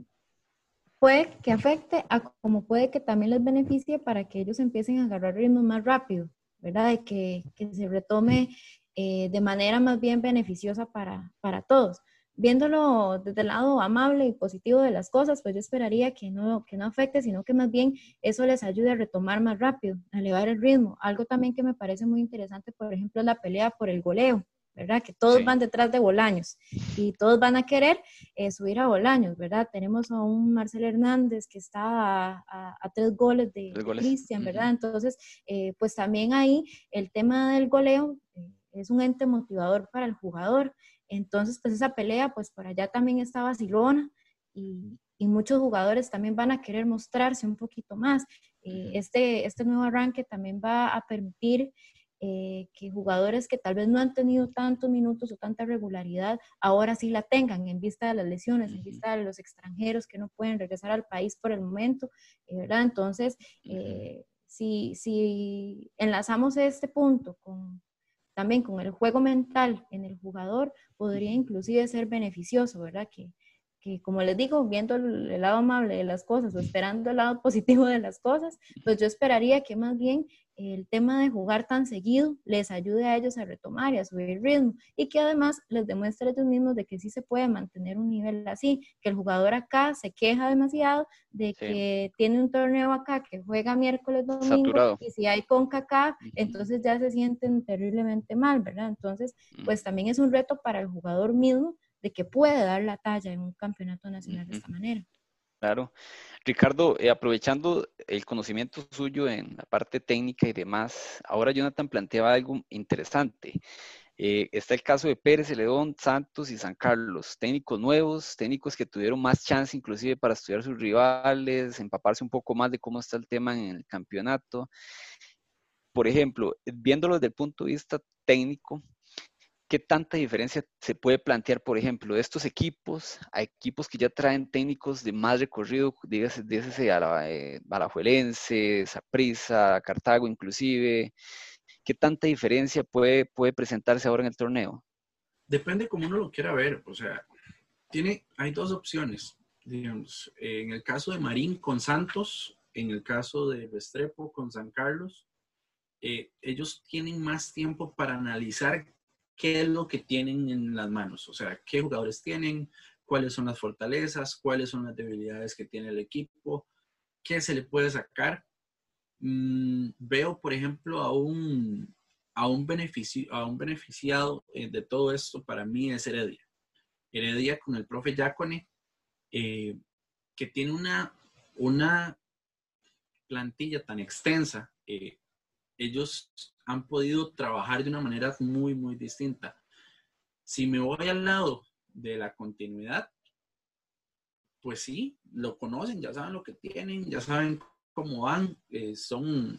que afecte, como puede que también les beneficie para que ellos empiecen a agarrar ritmo más rápido, ¿verdad? De que se retome de manera más bien beneficiosa para todos. Viéndolo desde el lado amable y positivo de las cosas, pues yo esperaría que no afecte, sino que más bien eso les ayude a retomar más rápido, a elevar el ritmo. Algo también que me parece muy interesante, por ejemplo, es la pelea por el goleo, ¿verdad? Que todos van detrás de Bolaños y todos van a querer subir a Bolaños, ¿verdad? Tenemos a un Marcel Hernández que está a 3 goles de Cristian, ¿verdad? Entonces, pues también ahí el tema del goleo es un ente motivador para el jugador. Entonces, pues esa pelea, pues por allá también está vacilona y muchos jugadores también van a querer mostrarse un poquito más. Este nuevo arranque también va a permitir que jugadores que tal vez no han tenido tantos minutos o tanta regularidad, ahora sí la tengan en vista de las lesiones, en vista de los extranjeros que no pueden regresar al país por el momento, ¿verdad? Entonces, si enlazamos este punto también con el juego mental en el jugador, podría inclusive ser beneficioso, ¿verdad? Que como les digo, viendo el lado amable de las cosas o esperando el lado positivo de las cosas, pues yo esperaría que más bien el tema de jugar tan seguido les ayude a ellos a retomar y a subir el ritmo, y que además les demuestre a ellos mismos de que sí se puede mantener un nivel así, que el jugador acá se queja demasiado de que tiene un torneo acá que juega miércoles, domingo, saturado, y si hay CONCACAF, entonces ya se sienten terriblemente mal, ¿verdad? Entonces, pues también es un reto para el jugador mismo de que puede dar la talla en un campeonato nacional de esta manera.
Claro. Ricardo, aprovechando el conocimiento suyo en la parte técnica y demás, ahora Jonathan planteaba algo interesante. Está el caso de Pérez Celedón, Santos y San Carlos, técnicos nuevos, técnicos que tuvieron más chance inclusive para estudiar sus rivales, empaparse un poco más de cómo está el tema en el campeonato. Por ejemplo, viéndolo desde el punto de vista técnico, ¿qué tanta diferencia se puede plantear, por ejemplo, de estos equipos a equipos que ya traen técnicos de más recorrido, dígase Alajuelense, Saprissa, Cartago inclusive? ¿Qué tanta diferencia puede presentarse ahora en el torneo?
Depende como uno lo quiera ver. O sea, hay dos opciones. Digamos, en el caso de Marín con Santos, en el caso de Restrepo con San Carlos, ellos tienen más tiempo para analizar qué es lo que tienen en las manos, o sea, qué jugadores tienen, cuáles son las fortalezas, cuáles son las debilidades que tiene el equipo, qué se le puede sacar. Veo, por ejemplo, a un beneficiado de todo esto, para mí es Heredia. Heredia con el profe Yácone, que tiene una plantilla tan extensa, ellos han podido trabajar de una manera muy, muy distinta. Si me voy al lado de la continuidad, pues sí, lo conocen, ya saben lo que tienen, ya saben cómo van, son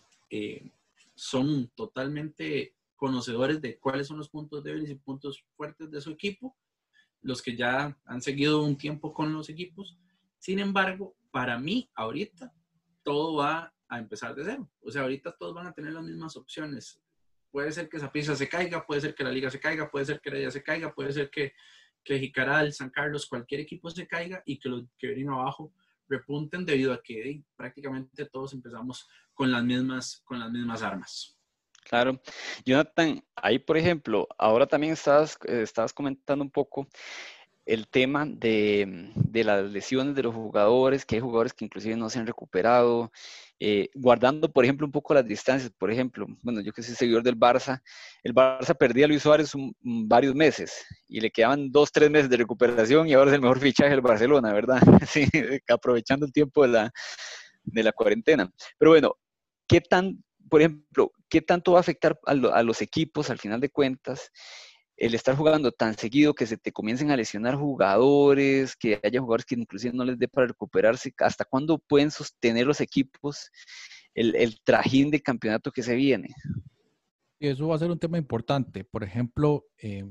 totalmente conocedores de cuáles son los puntos débiles y puntos fuertes de su equipo, los que ya han seguido un tiempo con los equipos. Sin embargo, para mí, ahorita, todo va a empezar de cero. O sea, ahorita todos van a tener las mismas opciones. Puede ser que Saprissa se caiga, puede ser que la Liga se caiga, puede ser que Heredia se caiga, puede ser que Jicaral, San Carlos, cualquier equipo se caiga y que los que vienen abajo repunten debido a que prácticamente todos empezamos con las mismas armas.
Claro. Jonathan, ahí por ejemplo, ahora también estabas comentando un poco el tema de las lesiones de los jugadores, que hay jugadores que inclusive no se han recuperado, guardando, por ejemplo, un poco las distancias. Por ejemplo, bueno, yo que soy seguidor del Barça, el Barça perdía a Luis Suárez varios meses y le quedaban 2-3 meses de recuperación y ahora es el mejor fichaje del Barcelona, ¿verdad? Sí, aprovechando el tiempo de la cuarentena. Pero bueno, por ejemplo, ¿qué tanto va a afectar a los equipos al final de cuentas el estar jugando tan seguido que se te comiencen a lesionar jugadores, que haya jugadores que inclusive no les dé para recuperarse? ¿Hasta cuándo pueden sostener los equipos el trajín de campeonato que se viene?
Y eso va a ser un tema importante. Por ejemplo,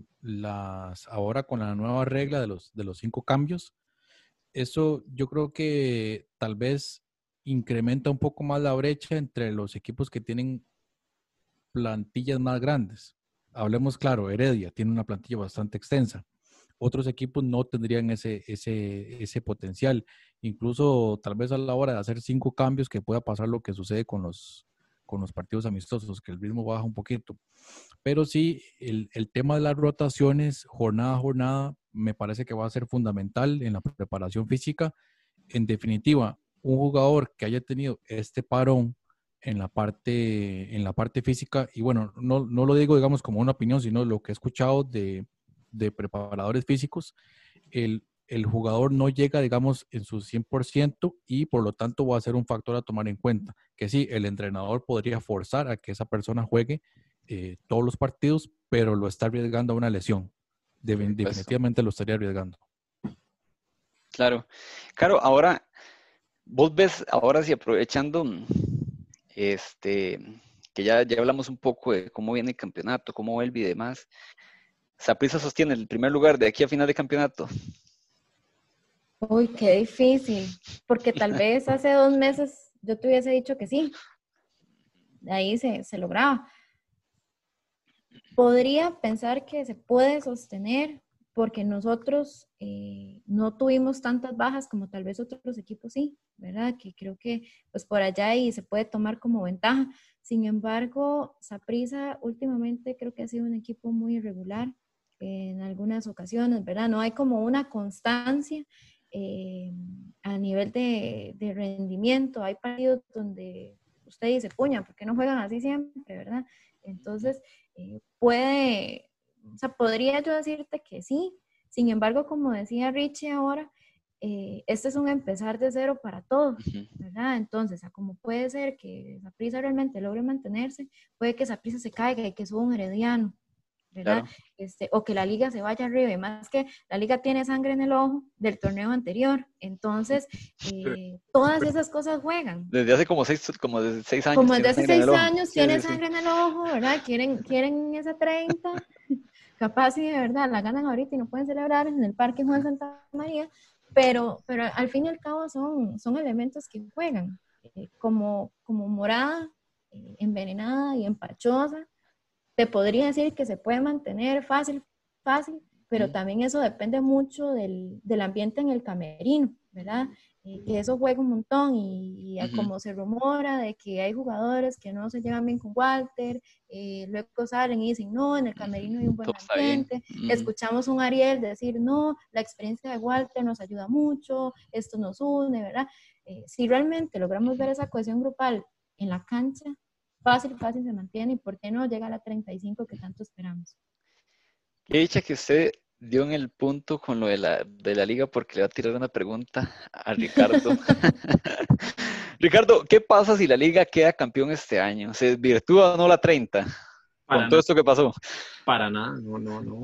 ahora con la nueva regla de los 5 cambios, eso yo creo que tal vez incrementa un poco más la brecha entre los equipos que tienen plantillas más grandes. Hablemos claro, Heredia tiene una plantilla bastante extensa. Otros equipos no tendrían ese potencial. Incluso tal vez a la hora de hacer 5 cambios que pueda pasar lo que sucede con los partidos amistosos, que el ritmo baja un poquito. Pero sí, el tema de las rotaciones, jornada a jornada, me parece que va a ser fundamental en la preparación física. En definitiva, un jugador que haya tenido este parón en la parte física, y bueno, no lo digo, digamos, como una opinión, sino lo que he escuchado de preparadores físicos, el jugador no llega, digamos, en su 100% y por lo tanto va a ser un factor a tomar en cuenta, que sí, el entrenador podría forzar a que esa persona juegue todos los partidos, pero lo está arriesgando a una lesión. Definitivamente lo estaría arriesgando.
Claro. Claro, ahora, vos ves, ahora sí, aprovechando que ya hablamos un poco de cómo viene el campeonato, cómo vuelve y demás. ¿Saprissa sostiene el primer lugar de aquí a final de campeonato?
Uy, qué difícil, porque tal vez hace 2 meses yo te hubiese dicho que sí, de ahí se lograba. Podría pensar que se puede sostener porque nosotros no tuvimos tantas bajas como tal vez otros equipos sí, ¿verdad? Que creo que pues por allá y se puede tomar como ventaja. Sin embargo, Saprissa últimamente creo que ha sido un equipo muy irregular en algunas ocasiones, ¿verdad? No hay como una constancia a nivel de rendimiento. Hay partidos donde usted dice, puña, ¿por qué no juegan así siempre, verdad? Entonces, podría yo decirte que sí. Sin embargo, como decía Richie ahora, este es un empezar de cero para todos, ¿verdad? Entonces, como puede ser que Saprissa realmente logre mantenerse, puede que Saprissa se caiga y que suba un Herediano, ¿verdad? Claro. O que la liga se vaya arriba, y más que la liga tiene sangre en el ojo del torneo anterior, entonces todas esas cosas juegan.
Desde hace como 6 años.
Como desde hace 6 años tiene sangre en el ojo, ¿verdad? Quieren ese 30, capaz si de verdad la ganan ahorita y no pueden celebrar en el Parque Juan Santa María, pero al fin y al cabo son elementos que juegan, como Morada, envenenada y empachosa. Te podría decir que se puede mantener fácil, pero también eso depende mucho del ambiente en el camerino, ¿verdad? Que eso juega un montón y como se rumora de que hay jugadores que no se llevan bien con Walter, luego salen y dicen, no, en el camerino hay un buen ambiente. Escuchamos un Ariel decir, no, la experiencia de Walter nos ayuda mucho, esto nos une, ¿verdad? Si realmente logramos ver esa cohesión grupal en la cancha, fácil se mantiene, y por qué no llega a la 35 que tanto esperamos.
Qué dicha que usted dio en el punto con lo de la liga, porque le va a tirar una pregunta a Ricardo. Ricardo, ¿qué pasa si la liga queda campeón este año? ¿Se desvirtúa o no la 30? Con todo esto que pasó.
Para nada, no.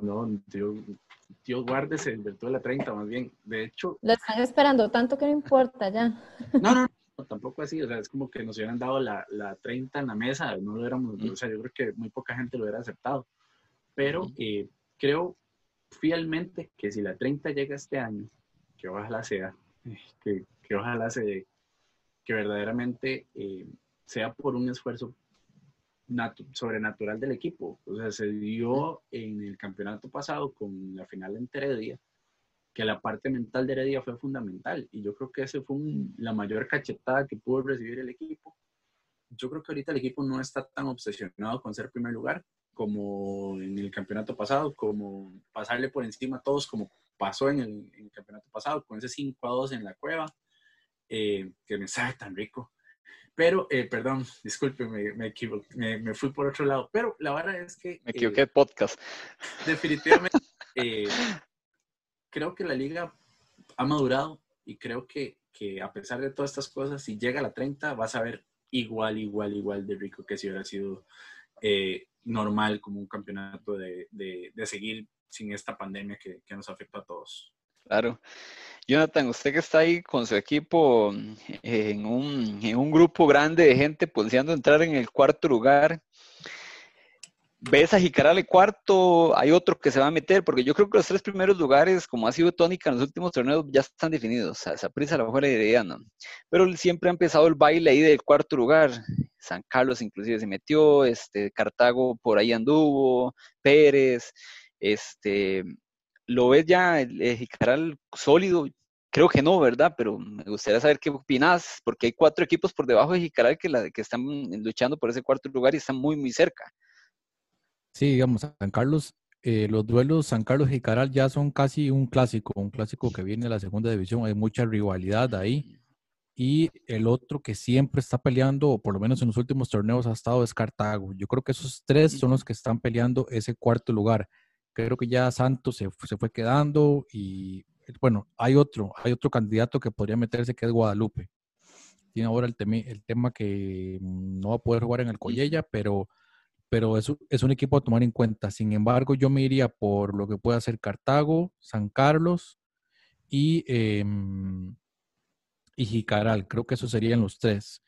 Dios guarde, se desvirtúa la 30 más bien. De hecho...
Lo están esperando tanto que no importa ya.
No, tampoco así, o sea, es como que nos hubieran dado la 30 en la mesa, no lo hubiéramos, o sea, yo creo que muy poca gente lo hubiera aceptado, pero creo fielmente que si la 30 llega este año, que ojalá sea, que ojalá se, que verdaderamente sea por un esfuerzo sobrenatural del equipo, o sea, se dio en el campeonato pasado con la final en Heredia, que la parte mental de Heredia fue fundamental, y yo creo que esa fue la mayor cachetada que pudo recibir el equipo. Yo creo que ahorita el equipo no está tan obsesionado con ser primer lugar como en el campeonato pasado, como pasarle por encima a todos, como pasó en el campeonato pasado, con ese 5-2 en la Cueva, que me sabe tan rico. Pero, perdón, disculpe, me equivoqué, me fui por otro lado, pero la verdad es que...
Me equivoqué de podcast.
Definitivamente... creo que la liga ha madurado y creo que a pesar de todas estas cosas, si llega a la 30, vas a ver igual de rico que si hubiera sido normal como un campeonato de seguir sin esta pandemia que nos afecta a todos.
Claro. Jonathan, usted que está ahí con su equipo en un grupo grande de gente pulseando entrar en el 4º lugar, ¿ves a Jicaral el 4º? ¿Hay otro que se va a meter? Porque yo creo que los 3 primeros lugares, como ha sido tónica en los últimos torneos, ya están definidos. O sea, Saprissa a lo mejor Herediano. Pero siempre ha empezado el baile ahí del 4º lugar. San Carlos inclusive se metió, Cartago por ahí anduvo, Pérez, ¿lo ves ya el Jicaral sólido? Creo que no, ¿verdad? Pero me gustaría saber qué opinas, porque hay 4 equipos por debajo de Jicaral que están luchando por ese 4º lugar y están muy, muy cerca.
Sí, digamos, San Carlos, los duelos San Carlos y Jicaral ya son casi un clásico que viene de la segunda división, hay mucha rivalidad ahí, y el otro que siempre está peleando, o por lo menos en los últimos torneos ha estado, es Cartago. Yo creo que esos 3 son los que están peleando ese 4º lugar. Creo que ya Santos se fue quedando, y bueno, hay otro candidato que podría meterse, que es Guadalupe. Tiene ahora el tema que no va a poder jugar en el Collella, pero es un equipo a tomar en cuenta. Sin embargo, yo me iría por lo que puede hacer Cartago, San Carlos y Jicaral. Creo que esos serían los 3.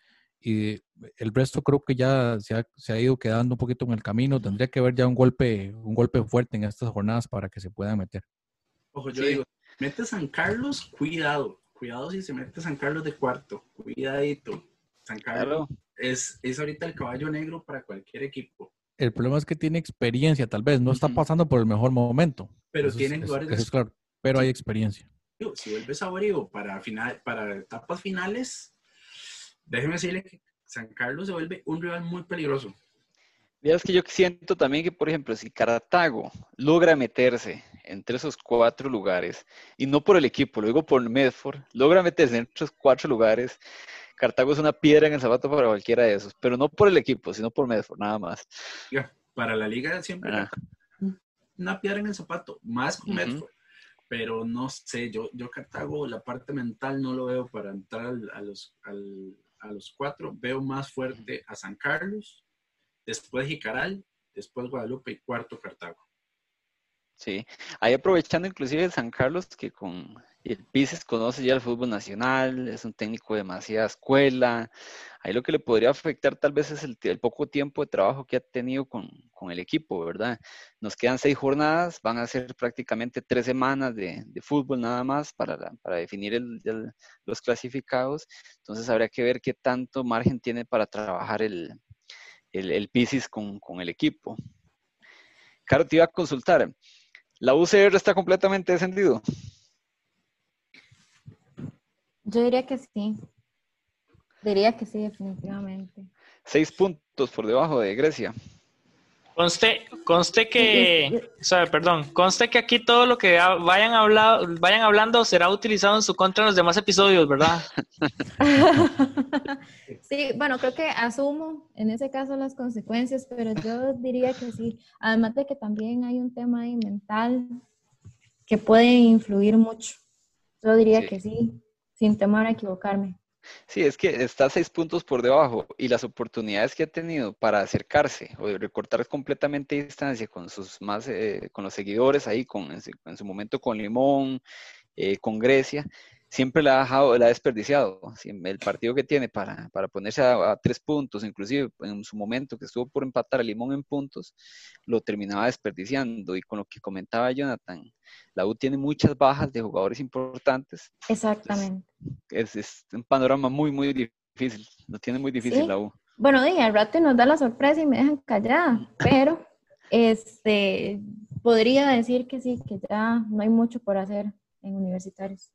y el resto creo que ya se ha ido quedando un poquito en el camino. Tendría que haber ya un golpe fuerte en estas jornadas para que se puedan meter.
Ojo, yo digo, mete San Carlos, cuidado si se mete San Carlos de cuarto, cuidadito. San Carlos es ahorita el caballo negro para cualquier equipo. El
problema es que tiene experiencia, tal vez, no está pasando por el mejor momento.
Pero tiene jugadores.
Eso es claro, pero hay experiencia.
Si vuelve Saborío para etapas finales, déjeme decirle que San Carlos se vuelve un rival muy peligroso.
Es que yo siento también que, por ejemplo, si Cartago logra meterse entre esos 4 lugares, y no por el equipo, lo digo por Medford, logra meterse entre esos 4 lugares, Cartago es una piedra en el zapato para cualquiera de esos, pero no por el equipo, sino por Medford, nada más.
Para la liga siempre una piedra en el zapato, más con Medford. Pero no sé, yo Cartago, la parte mental no lo veo para entrar a los 4. Veo más fuerte a San Carlos, después Jicaral, después Guadalupe y cuarto Cartago.
Sí, ahí aprovechando inclusive San Carlos, que con el Pises conoce ya el fútbol nacional, es un técnico de demasiada escuela. Ahí lo que le podría afectar tal vez es el poco tiempo de trabajo que ha tenido con el equipo, ¿verdad? Nos quedan 6 jornadas, van a ser prácticamente 3 semanas de fútbol nada más para definir los clasificados. Entonces habría que ver qué tanto margen tiene para trabajar el Pisis con el equipo. Caro, te iba a consultar. ¿La UCR está completamente descendido?
Yo diría que sí. Diría que sí, definitivamente.
6 puntos por debajo de Grecia.
Conste que aquí todo lo que vayan hablando será utilizado en su contra en los demás episodios, ¿verdad?
Sí, bueno, creo que asumo en ese caso las consecuencias, pero yo diría que sí. Además de que también hay un tema ahí mental que puede influir mucho. Yo diría que sí, sin temor a equivocarme.
Sí, es que está 6 puntos por debajo y las oportunidades que ha tenido para acercarse o de recortar completamente distancia con con los seguidores ahí, en su momento con Limón, con Grecia, siempre la ha desperdiciado. El partido que tiene para ponerse a 3 puntos, inclusive en su momento que estuvo por empatar a Limón en puntos, lo terminaba desperdiciando. Y con lo que comentaba Jonathan, la U tiene muchas bajas de jugadores importantes.
Exactamente.
Es un panorama muy, muy difícil. Lo tiene muy difícil la U.
Bueno, al rato nos da la sorpresa y me dejan callada, pero podría decir que sí, que ya no hay mucho por hacer en Universitarios.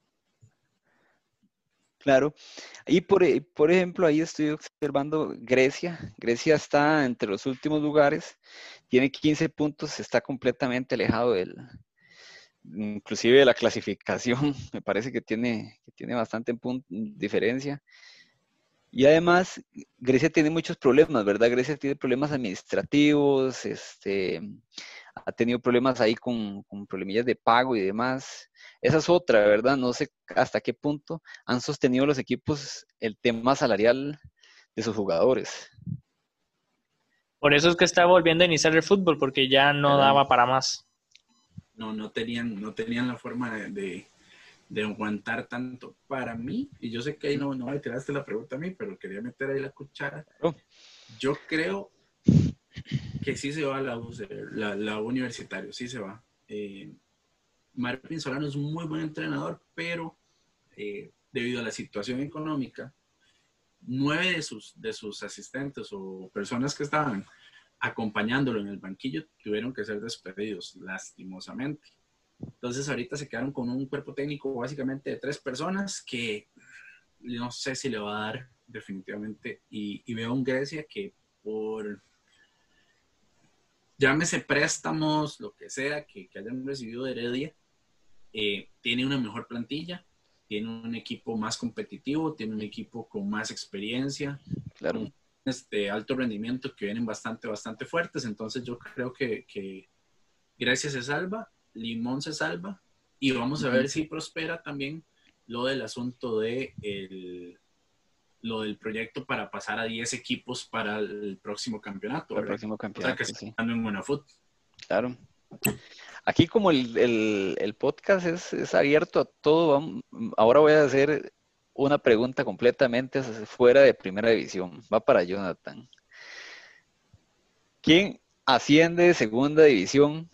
Claro. Y por ejemplo, ahí estoy observando Grecia. Grecia está entre los últimos lugares, tiene 15 puntos, está completamente alejado inclusive de la clasificación. Me parece que tiene bastante diferencia. Y además, Grecia tiene muchos problemas, ¿verdad? Grecia tiene problemas administrativos, ha tenido problemas ahí con problemillas de pago y demás. Esa es otra, ¿verdad? No sé hasta qué punto han sostenido los equipos el tema salarial de sus jugadores.
Por eso es que está volviendo a iniciar el fútbol, porque ya no daba para más.
No tenían la forma de aguantar tanto. Para mí, y yo sé que ahí no me tiraste la pregunta a mí, pero quería meter ahí la cuchara. Yo creo que sí se va a la Universitario, sí se va. Marvin Solano es un muy buen entrenador, pero debido a la situación económica, 9 de sus asistentes o personas que estaban acompañándolo en el banquillo tuvieron que ser despedidos, lastimosamente. Entonces ahorita se quedaron con un cuerpo técnico básicamente de 3 personas que no sé si le va a dar definitivamente. Y veo un Grecia que por, llámese préstamos, lo que sea, que hayan recibido de Heredia, tiene una mejor plantilla, tiene un equipo más competitivo, tiene un equipo con más experiencia,
claro,
con alto rendimiento, que vienen bastante fuertes. Entonces yo creo que Grecia se salva, Limón se salva, y vamos a ver si prospera también lo del asunto lo del proyecto para pasar a 10 equipos para el próximo campeonato.
El próximo campeonato,
o sea, que
sí.
Están en Buenafut.
Claro. Aquí como el podcast es abierto a todo, ahora voy a hacer una pregunta completamente fuera de primera división. Va para Jonathan. ¿Quién asciende de segunda división?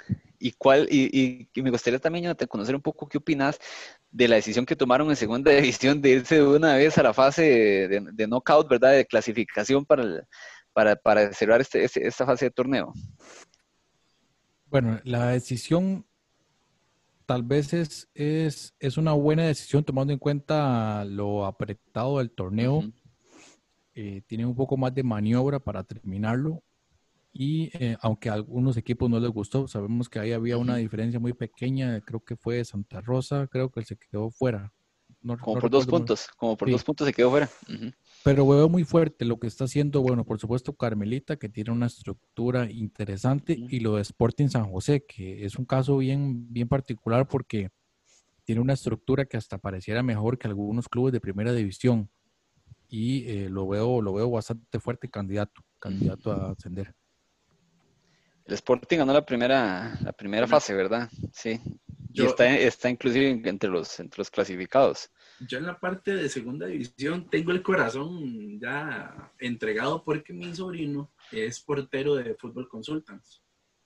Y me gustaría también, Jonathan, conocer un poco qué opinas de la decisión que tomaron en segunda división de irse de una vez a la fase de knockout, ¿verdad? De clasificación para cerrar esta fase de torneo.
Bueno, la decisión tal vez es una buena decisión tomando en cuenta lo apretado del torneo.
Uh-huh.
Tienen un poco más de maniobra para terminarlo. Y aunque a algunos equipos no les gustó, sabemos que ahí había una diferencia muy pequeña. Creo que fue Santa Rosa, creo que él se quedó fuera.
Como por 2 puntos,
sí.
2 puntos se quedó fuera. Uh-huh.
Pero veo muy fuerte lo que está haciendo, bueno, por supuesto Carmelita, que tiene una estructura interesante, y lo de Sporting San José, que es un caso bien particular porque tiene una estructura que hasta pareciera mejor que algunos clubes de primera división, y lo veo bastante fuerte, candidato a ascender.
El Sporting ganó la primera fase, ¿verdad? Sí. Y está inclusive entre los clasificados.
Yo en la parte de segunda división tengo el corazón ya entregado porque mi sobrino es portero de Fútbol Consultants.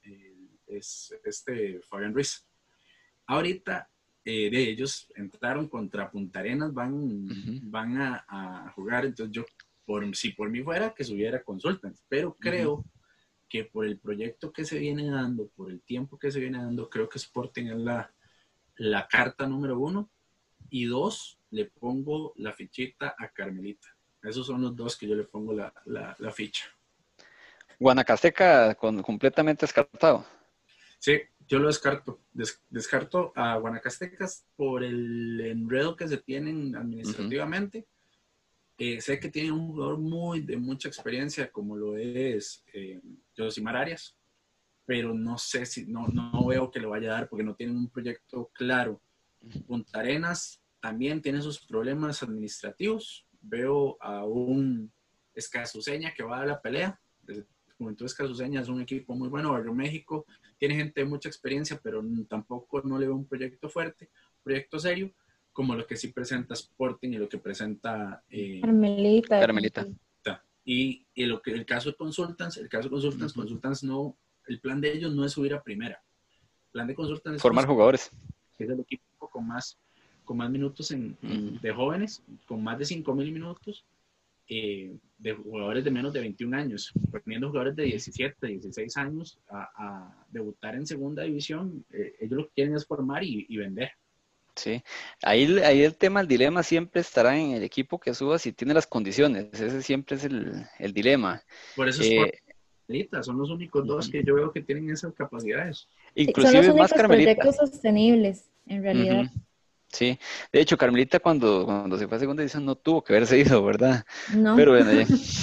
Es Fabián Ruiz. Ahorita de ellos entraron contra Punta Arenas, van a jugar. Entonces yo, si por mí fuera, que subiera Consultants. Pero creo que por el proyecto que se viene dando, por el tiempo que se viene dando, creo que Sporting es la carta número 1. Y 2, le pongo la fichita a Carmelita. Esos son los 2 que yo le pongo la ficha.
Guanacasteca completamente descartado.
Sí, yo lo descarto. Descarto a Guanacastecas por el enredo que se tienen administrativamente. Sé que tiene un jugador de mucha experiencia, como lo es Josimar Arias, pero no sé no veo que lo vaya a dar porque no tienen un proyecto claro. Punta Arenas también tiene sus problemas administrativos. Veo a un Escazúseña que va a dar la pelea. Juventud Escazúseña es un equipo muy bueno. Barrio México tiene gente de mucha experiencia, pero tampoco no le veo un proyecto fuerte, un proyecto serio, como lo que sí presenta Sporting y lo que presenta
Carmelita.
Y el caso de Consultants, Consultants no, el plan de ellos no es subir a primera. El plan de Consultants es
formar jugadores.
Que es el equipo con más minutos de jóvenes, con más de 5,000 minutos, de jugadores de menos de 21 años, poniendo jugadores de 17, 16 años a debutar en segunda división. Ellos lo que quieren es formar y vender.
Sí, ahí el dilema siempre estará en el equipo que suba si tiene las condiciones. Ese siempre es el dilema.
Por eso son los únicos 2 que yo veo que tienen esas capacidades.
Inclusive
son los
más Carmelita.
Proyectos sostenibles, en realidad.
Sí, de hecho Carmelita cuando se fue a segunda división no tuvo que haberse ido, ¿verdad?
No.
Pero bueno,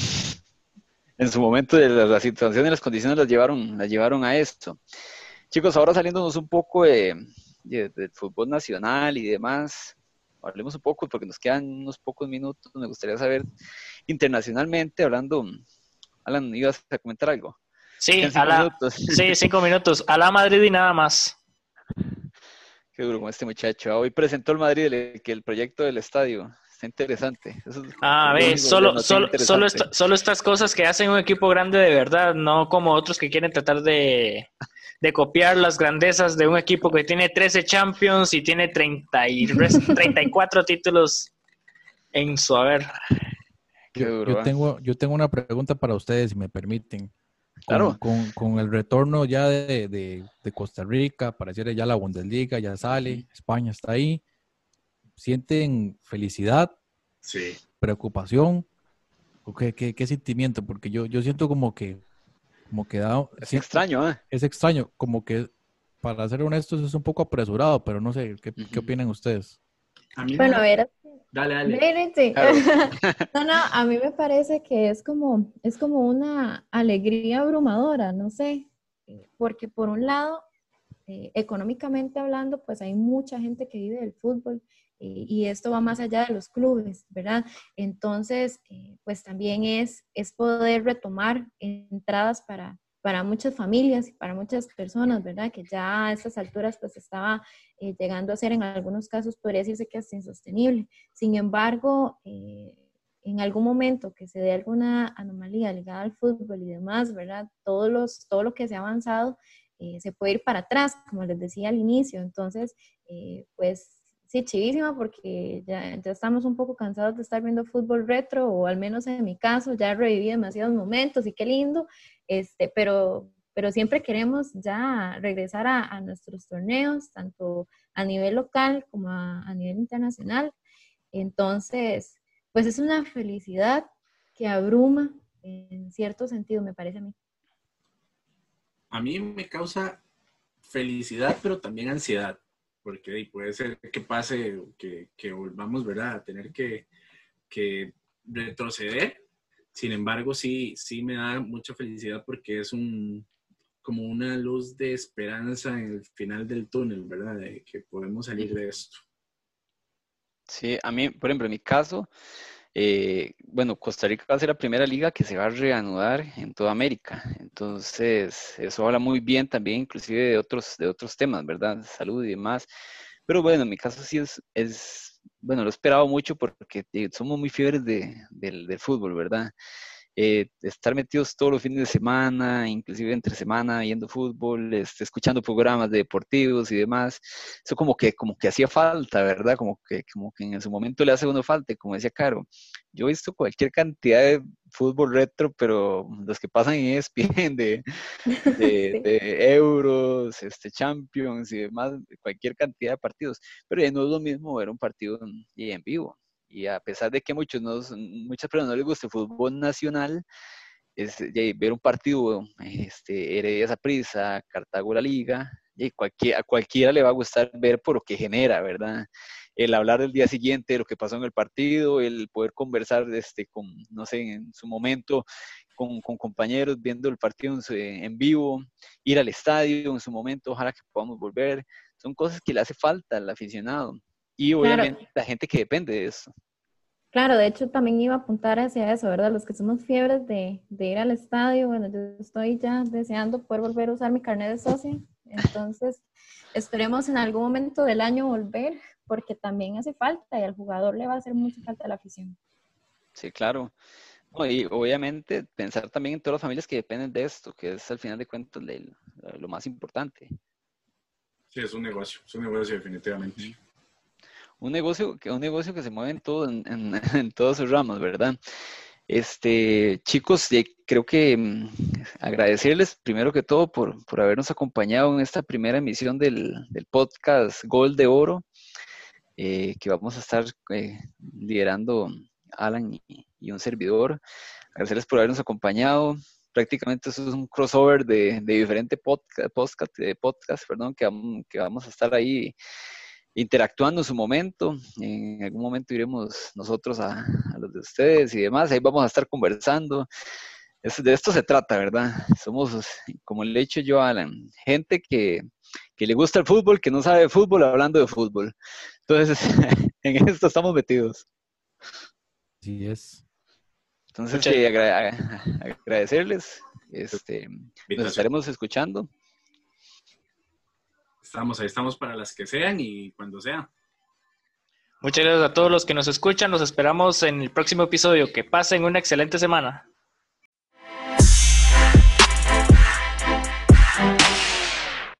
en su momento la situación y las condiciones las llevaron a esto. Chicos, ahora saliéndonos un poco del fútbol nacional y demás, hablemos un poco porque nos quedan unos pocos minutos. Me gustaría saber internacionalmente, hablando, Alan, ¿ibas a comentar algo?
Sí, 5 minutos. A la Madrid y nada más.
Qué duro con este muchacho. Hoy presentó el Madrid el proyecto del estadio. Está interesante.
Solo estas cosas que hacen un equipo grande de verdad, no como otros que quieren tratar de copiar las grandezas de un equipo que tiene 13 Champions y tiene 34 títulos en su haber.
Qué duro,
yo tengo una pregunta para ustedes, si me permiten.
Claro.
Con el retorno ya de Costa Rica, pareciera ya la Bundesliga ya sale, España está ahí. ¿Sienten felicidad?
Sí.
¿Preocupación? ¿O qué sentimiento? Porque yo siento como que
es extraño, ¿eh?
Es extraño, como que, para ser honestos, es un poco apresurado, pero no sé, ¿qué opinan ustedes?
A ver.
Dale.
Claro. No, a mí me parece que es como una alegría abrumadora, no sé, porque por un lado, económicamente hablando, pues hay mucha gente que vive del fútbol y esto va más allá de los clubes, ¿verdad? Entonces, pues también es poder retomar entradas para para muchas familias y para muchas personas, ¿verdad? Que ya a estas alturas pues estaba llegando a ser en algunos casos, podría decirse que hasta insostenible. Sin embargo, en algún momento que se dé alguna anomalía ligada al fútbol y demás, ¿verdad? Todo lo que se ha avanzado se puede ir para atrás, como les decía al inicio. Entonces, pues sí, chivísima, porque ya estamos un poco cansados de estar viendo fútbol retro, o al menos en mi caso, ya reviví demasiados momentos y qué lindo, pero siempre queremos ya regresar a nuestros torneos, tanto a nivel local como a nivel internacional. Entonces, pues es una felicidad que abruma en cierto sentido, me parece a mí.
A mí me causa felicidad, pero también ansiedad. Porque puede ser que pase, que volvamos, ¿verdad?, a tener que retroceder. Sin embargo, sí me da mucha felicidad porque es como una luz de esperanza en el final del túnel, ¿verdad?, de que podemos salir de esto.
Sí, a mí, por ejemplo, en mi caso, bueno, Costa Rica va a ser la primera liga que se va a reanudar en toda América. Entonces, eso habla muy bien también, inclusive de otros temas, ¿verdad? Salud y demás. Pero bueno, en mi caso sí bueno, lo he esperado mucho porque somos muy fiebres del fútbol, ¿verdad? Estar metidos todos los fines de semana, inclusive entre semana, viendo fútbol, escuchando programas deportivos y demás, eso como que hacía falta, ¿verdad? Como que en su momento le hace a uno falta, como decía Caro. Yo he visto cualquier cantidad de fútbol retro, pero los que pasan en ESPN de Euros, Champions y demás, cualquier cantidad de partidos, pero ya no es lo mismo ver un partido en vivo. Y a pesar de que muchas personas no les gusta el fútbol nacional, ver un partido, Heredia Saprissa, Cartago La Liga, a cualquiera le va a gustar ver por lo que genera, ¿verdad? El hablar del día siguiente de lo que pasó en el partido, el poder conversar no sé, en su momento con compañeros viendo el partido en vivo, ir al estadio en su momento, ojalá que podamos volver. Son cosas que le hace falta al aficionado. Y obviamente claro, la gente que depende de eso.
Claro, de hecho también iba a apuntar hacia eso, ¿verdad? Los que somos fiebres de ir al estadio, bueno, yo estoy ya deseando poder volver a usar mi carnet de socio, entonces esperemos en algún momento del año volver, porque también hace falta y al jugador le va a hacer mucha falta la afición.
Sí, claro. Y obviamente pensar también en todas las familias que dependen de esto, que es al final de cuentas lo más importante.
Sí, es un negocio definitivamente.
Un negocio que se mueve en todos sus ramos, ¿verdad? Chicos, creo que agradecerles primero que todo por habernos acompañado en esta primera emisión del podcast Gol de Oro, que vamos a estar liderando Alan y un servidor. Agradecerles por habernos acompañado. Prácticamente eso es un crossover de diferentes podcasts, que vamos a estar ahí interactuando en su momento. En algún momento iremos nosotros a los de ustedes y demás, ahí vamos a estar conversando. De esto se trata, ¿verdad? Somos, como le he dicho yo a Alan, gente que le gusta el fútbol, que no sabe de fútbol, hablando de fútbol. Entonces, en esto estamos metidos.
Así es.
Entonces, agradecerles. Nos estaremos escuchando.
Ahí estamos para las que sean y cuando sea.
Muchas gracias a todos los que nos escuchan. Los esperamos en el próximo episodio. Que pasen una excelente semana.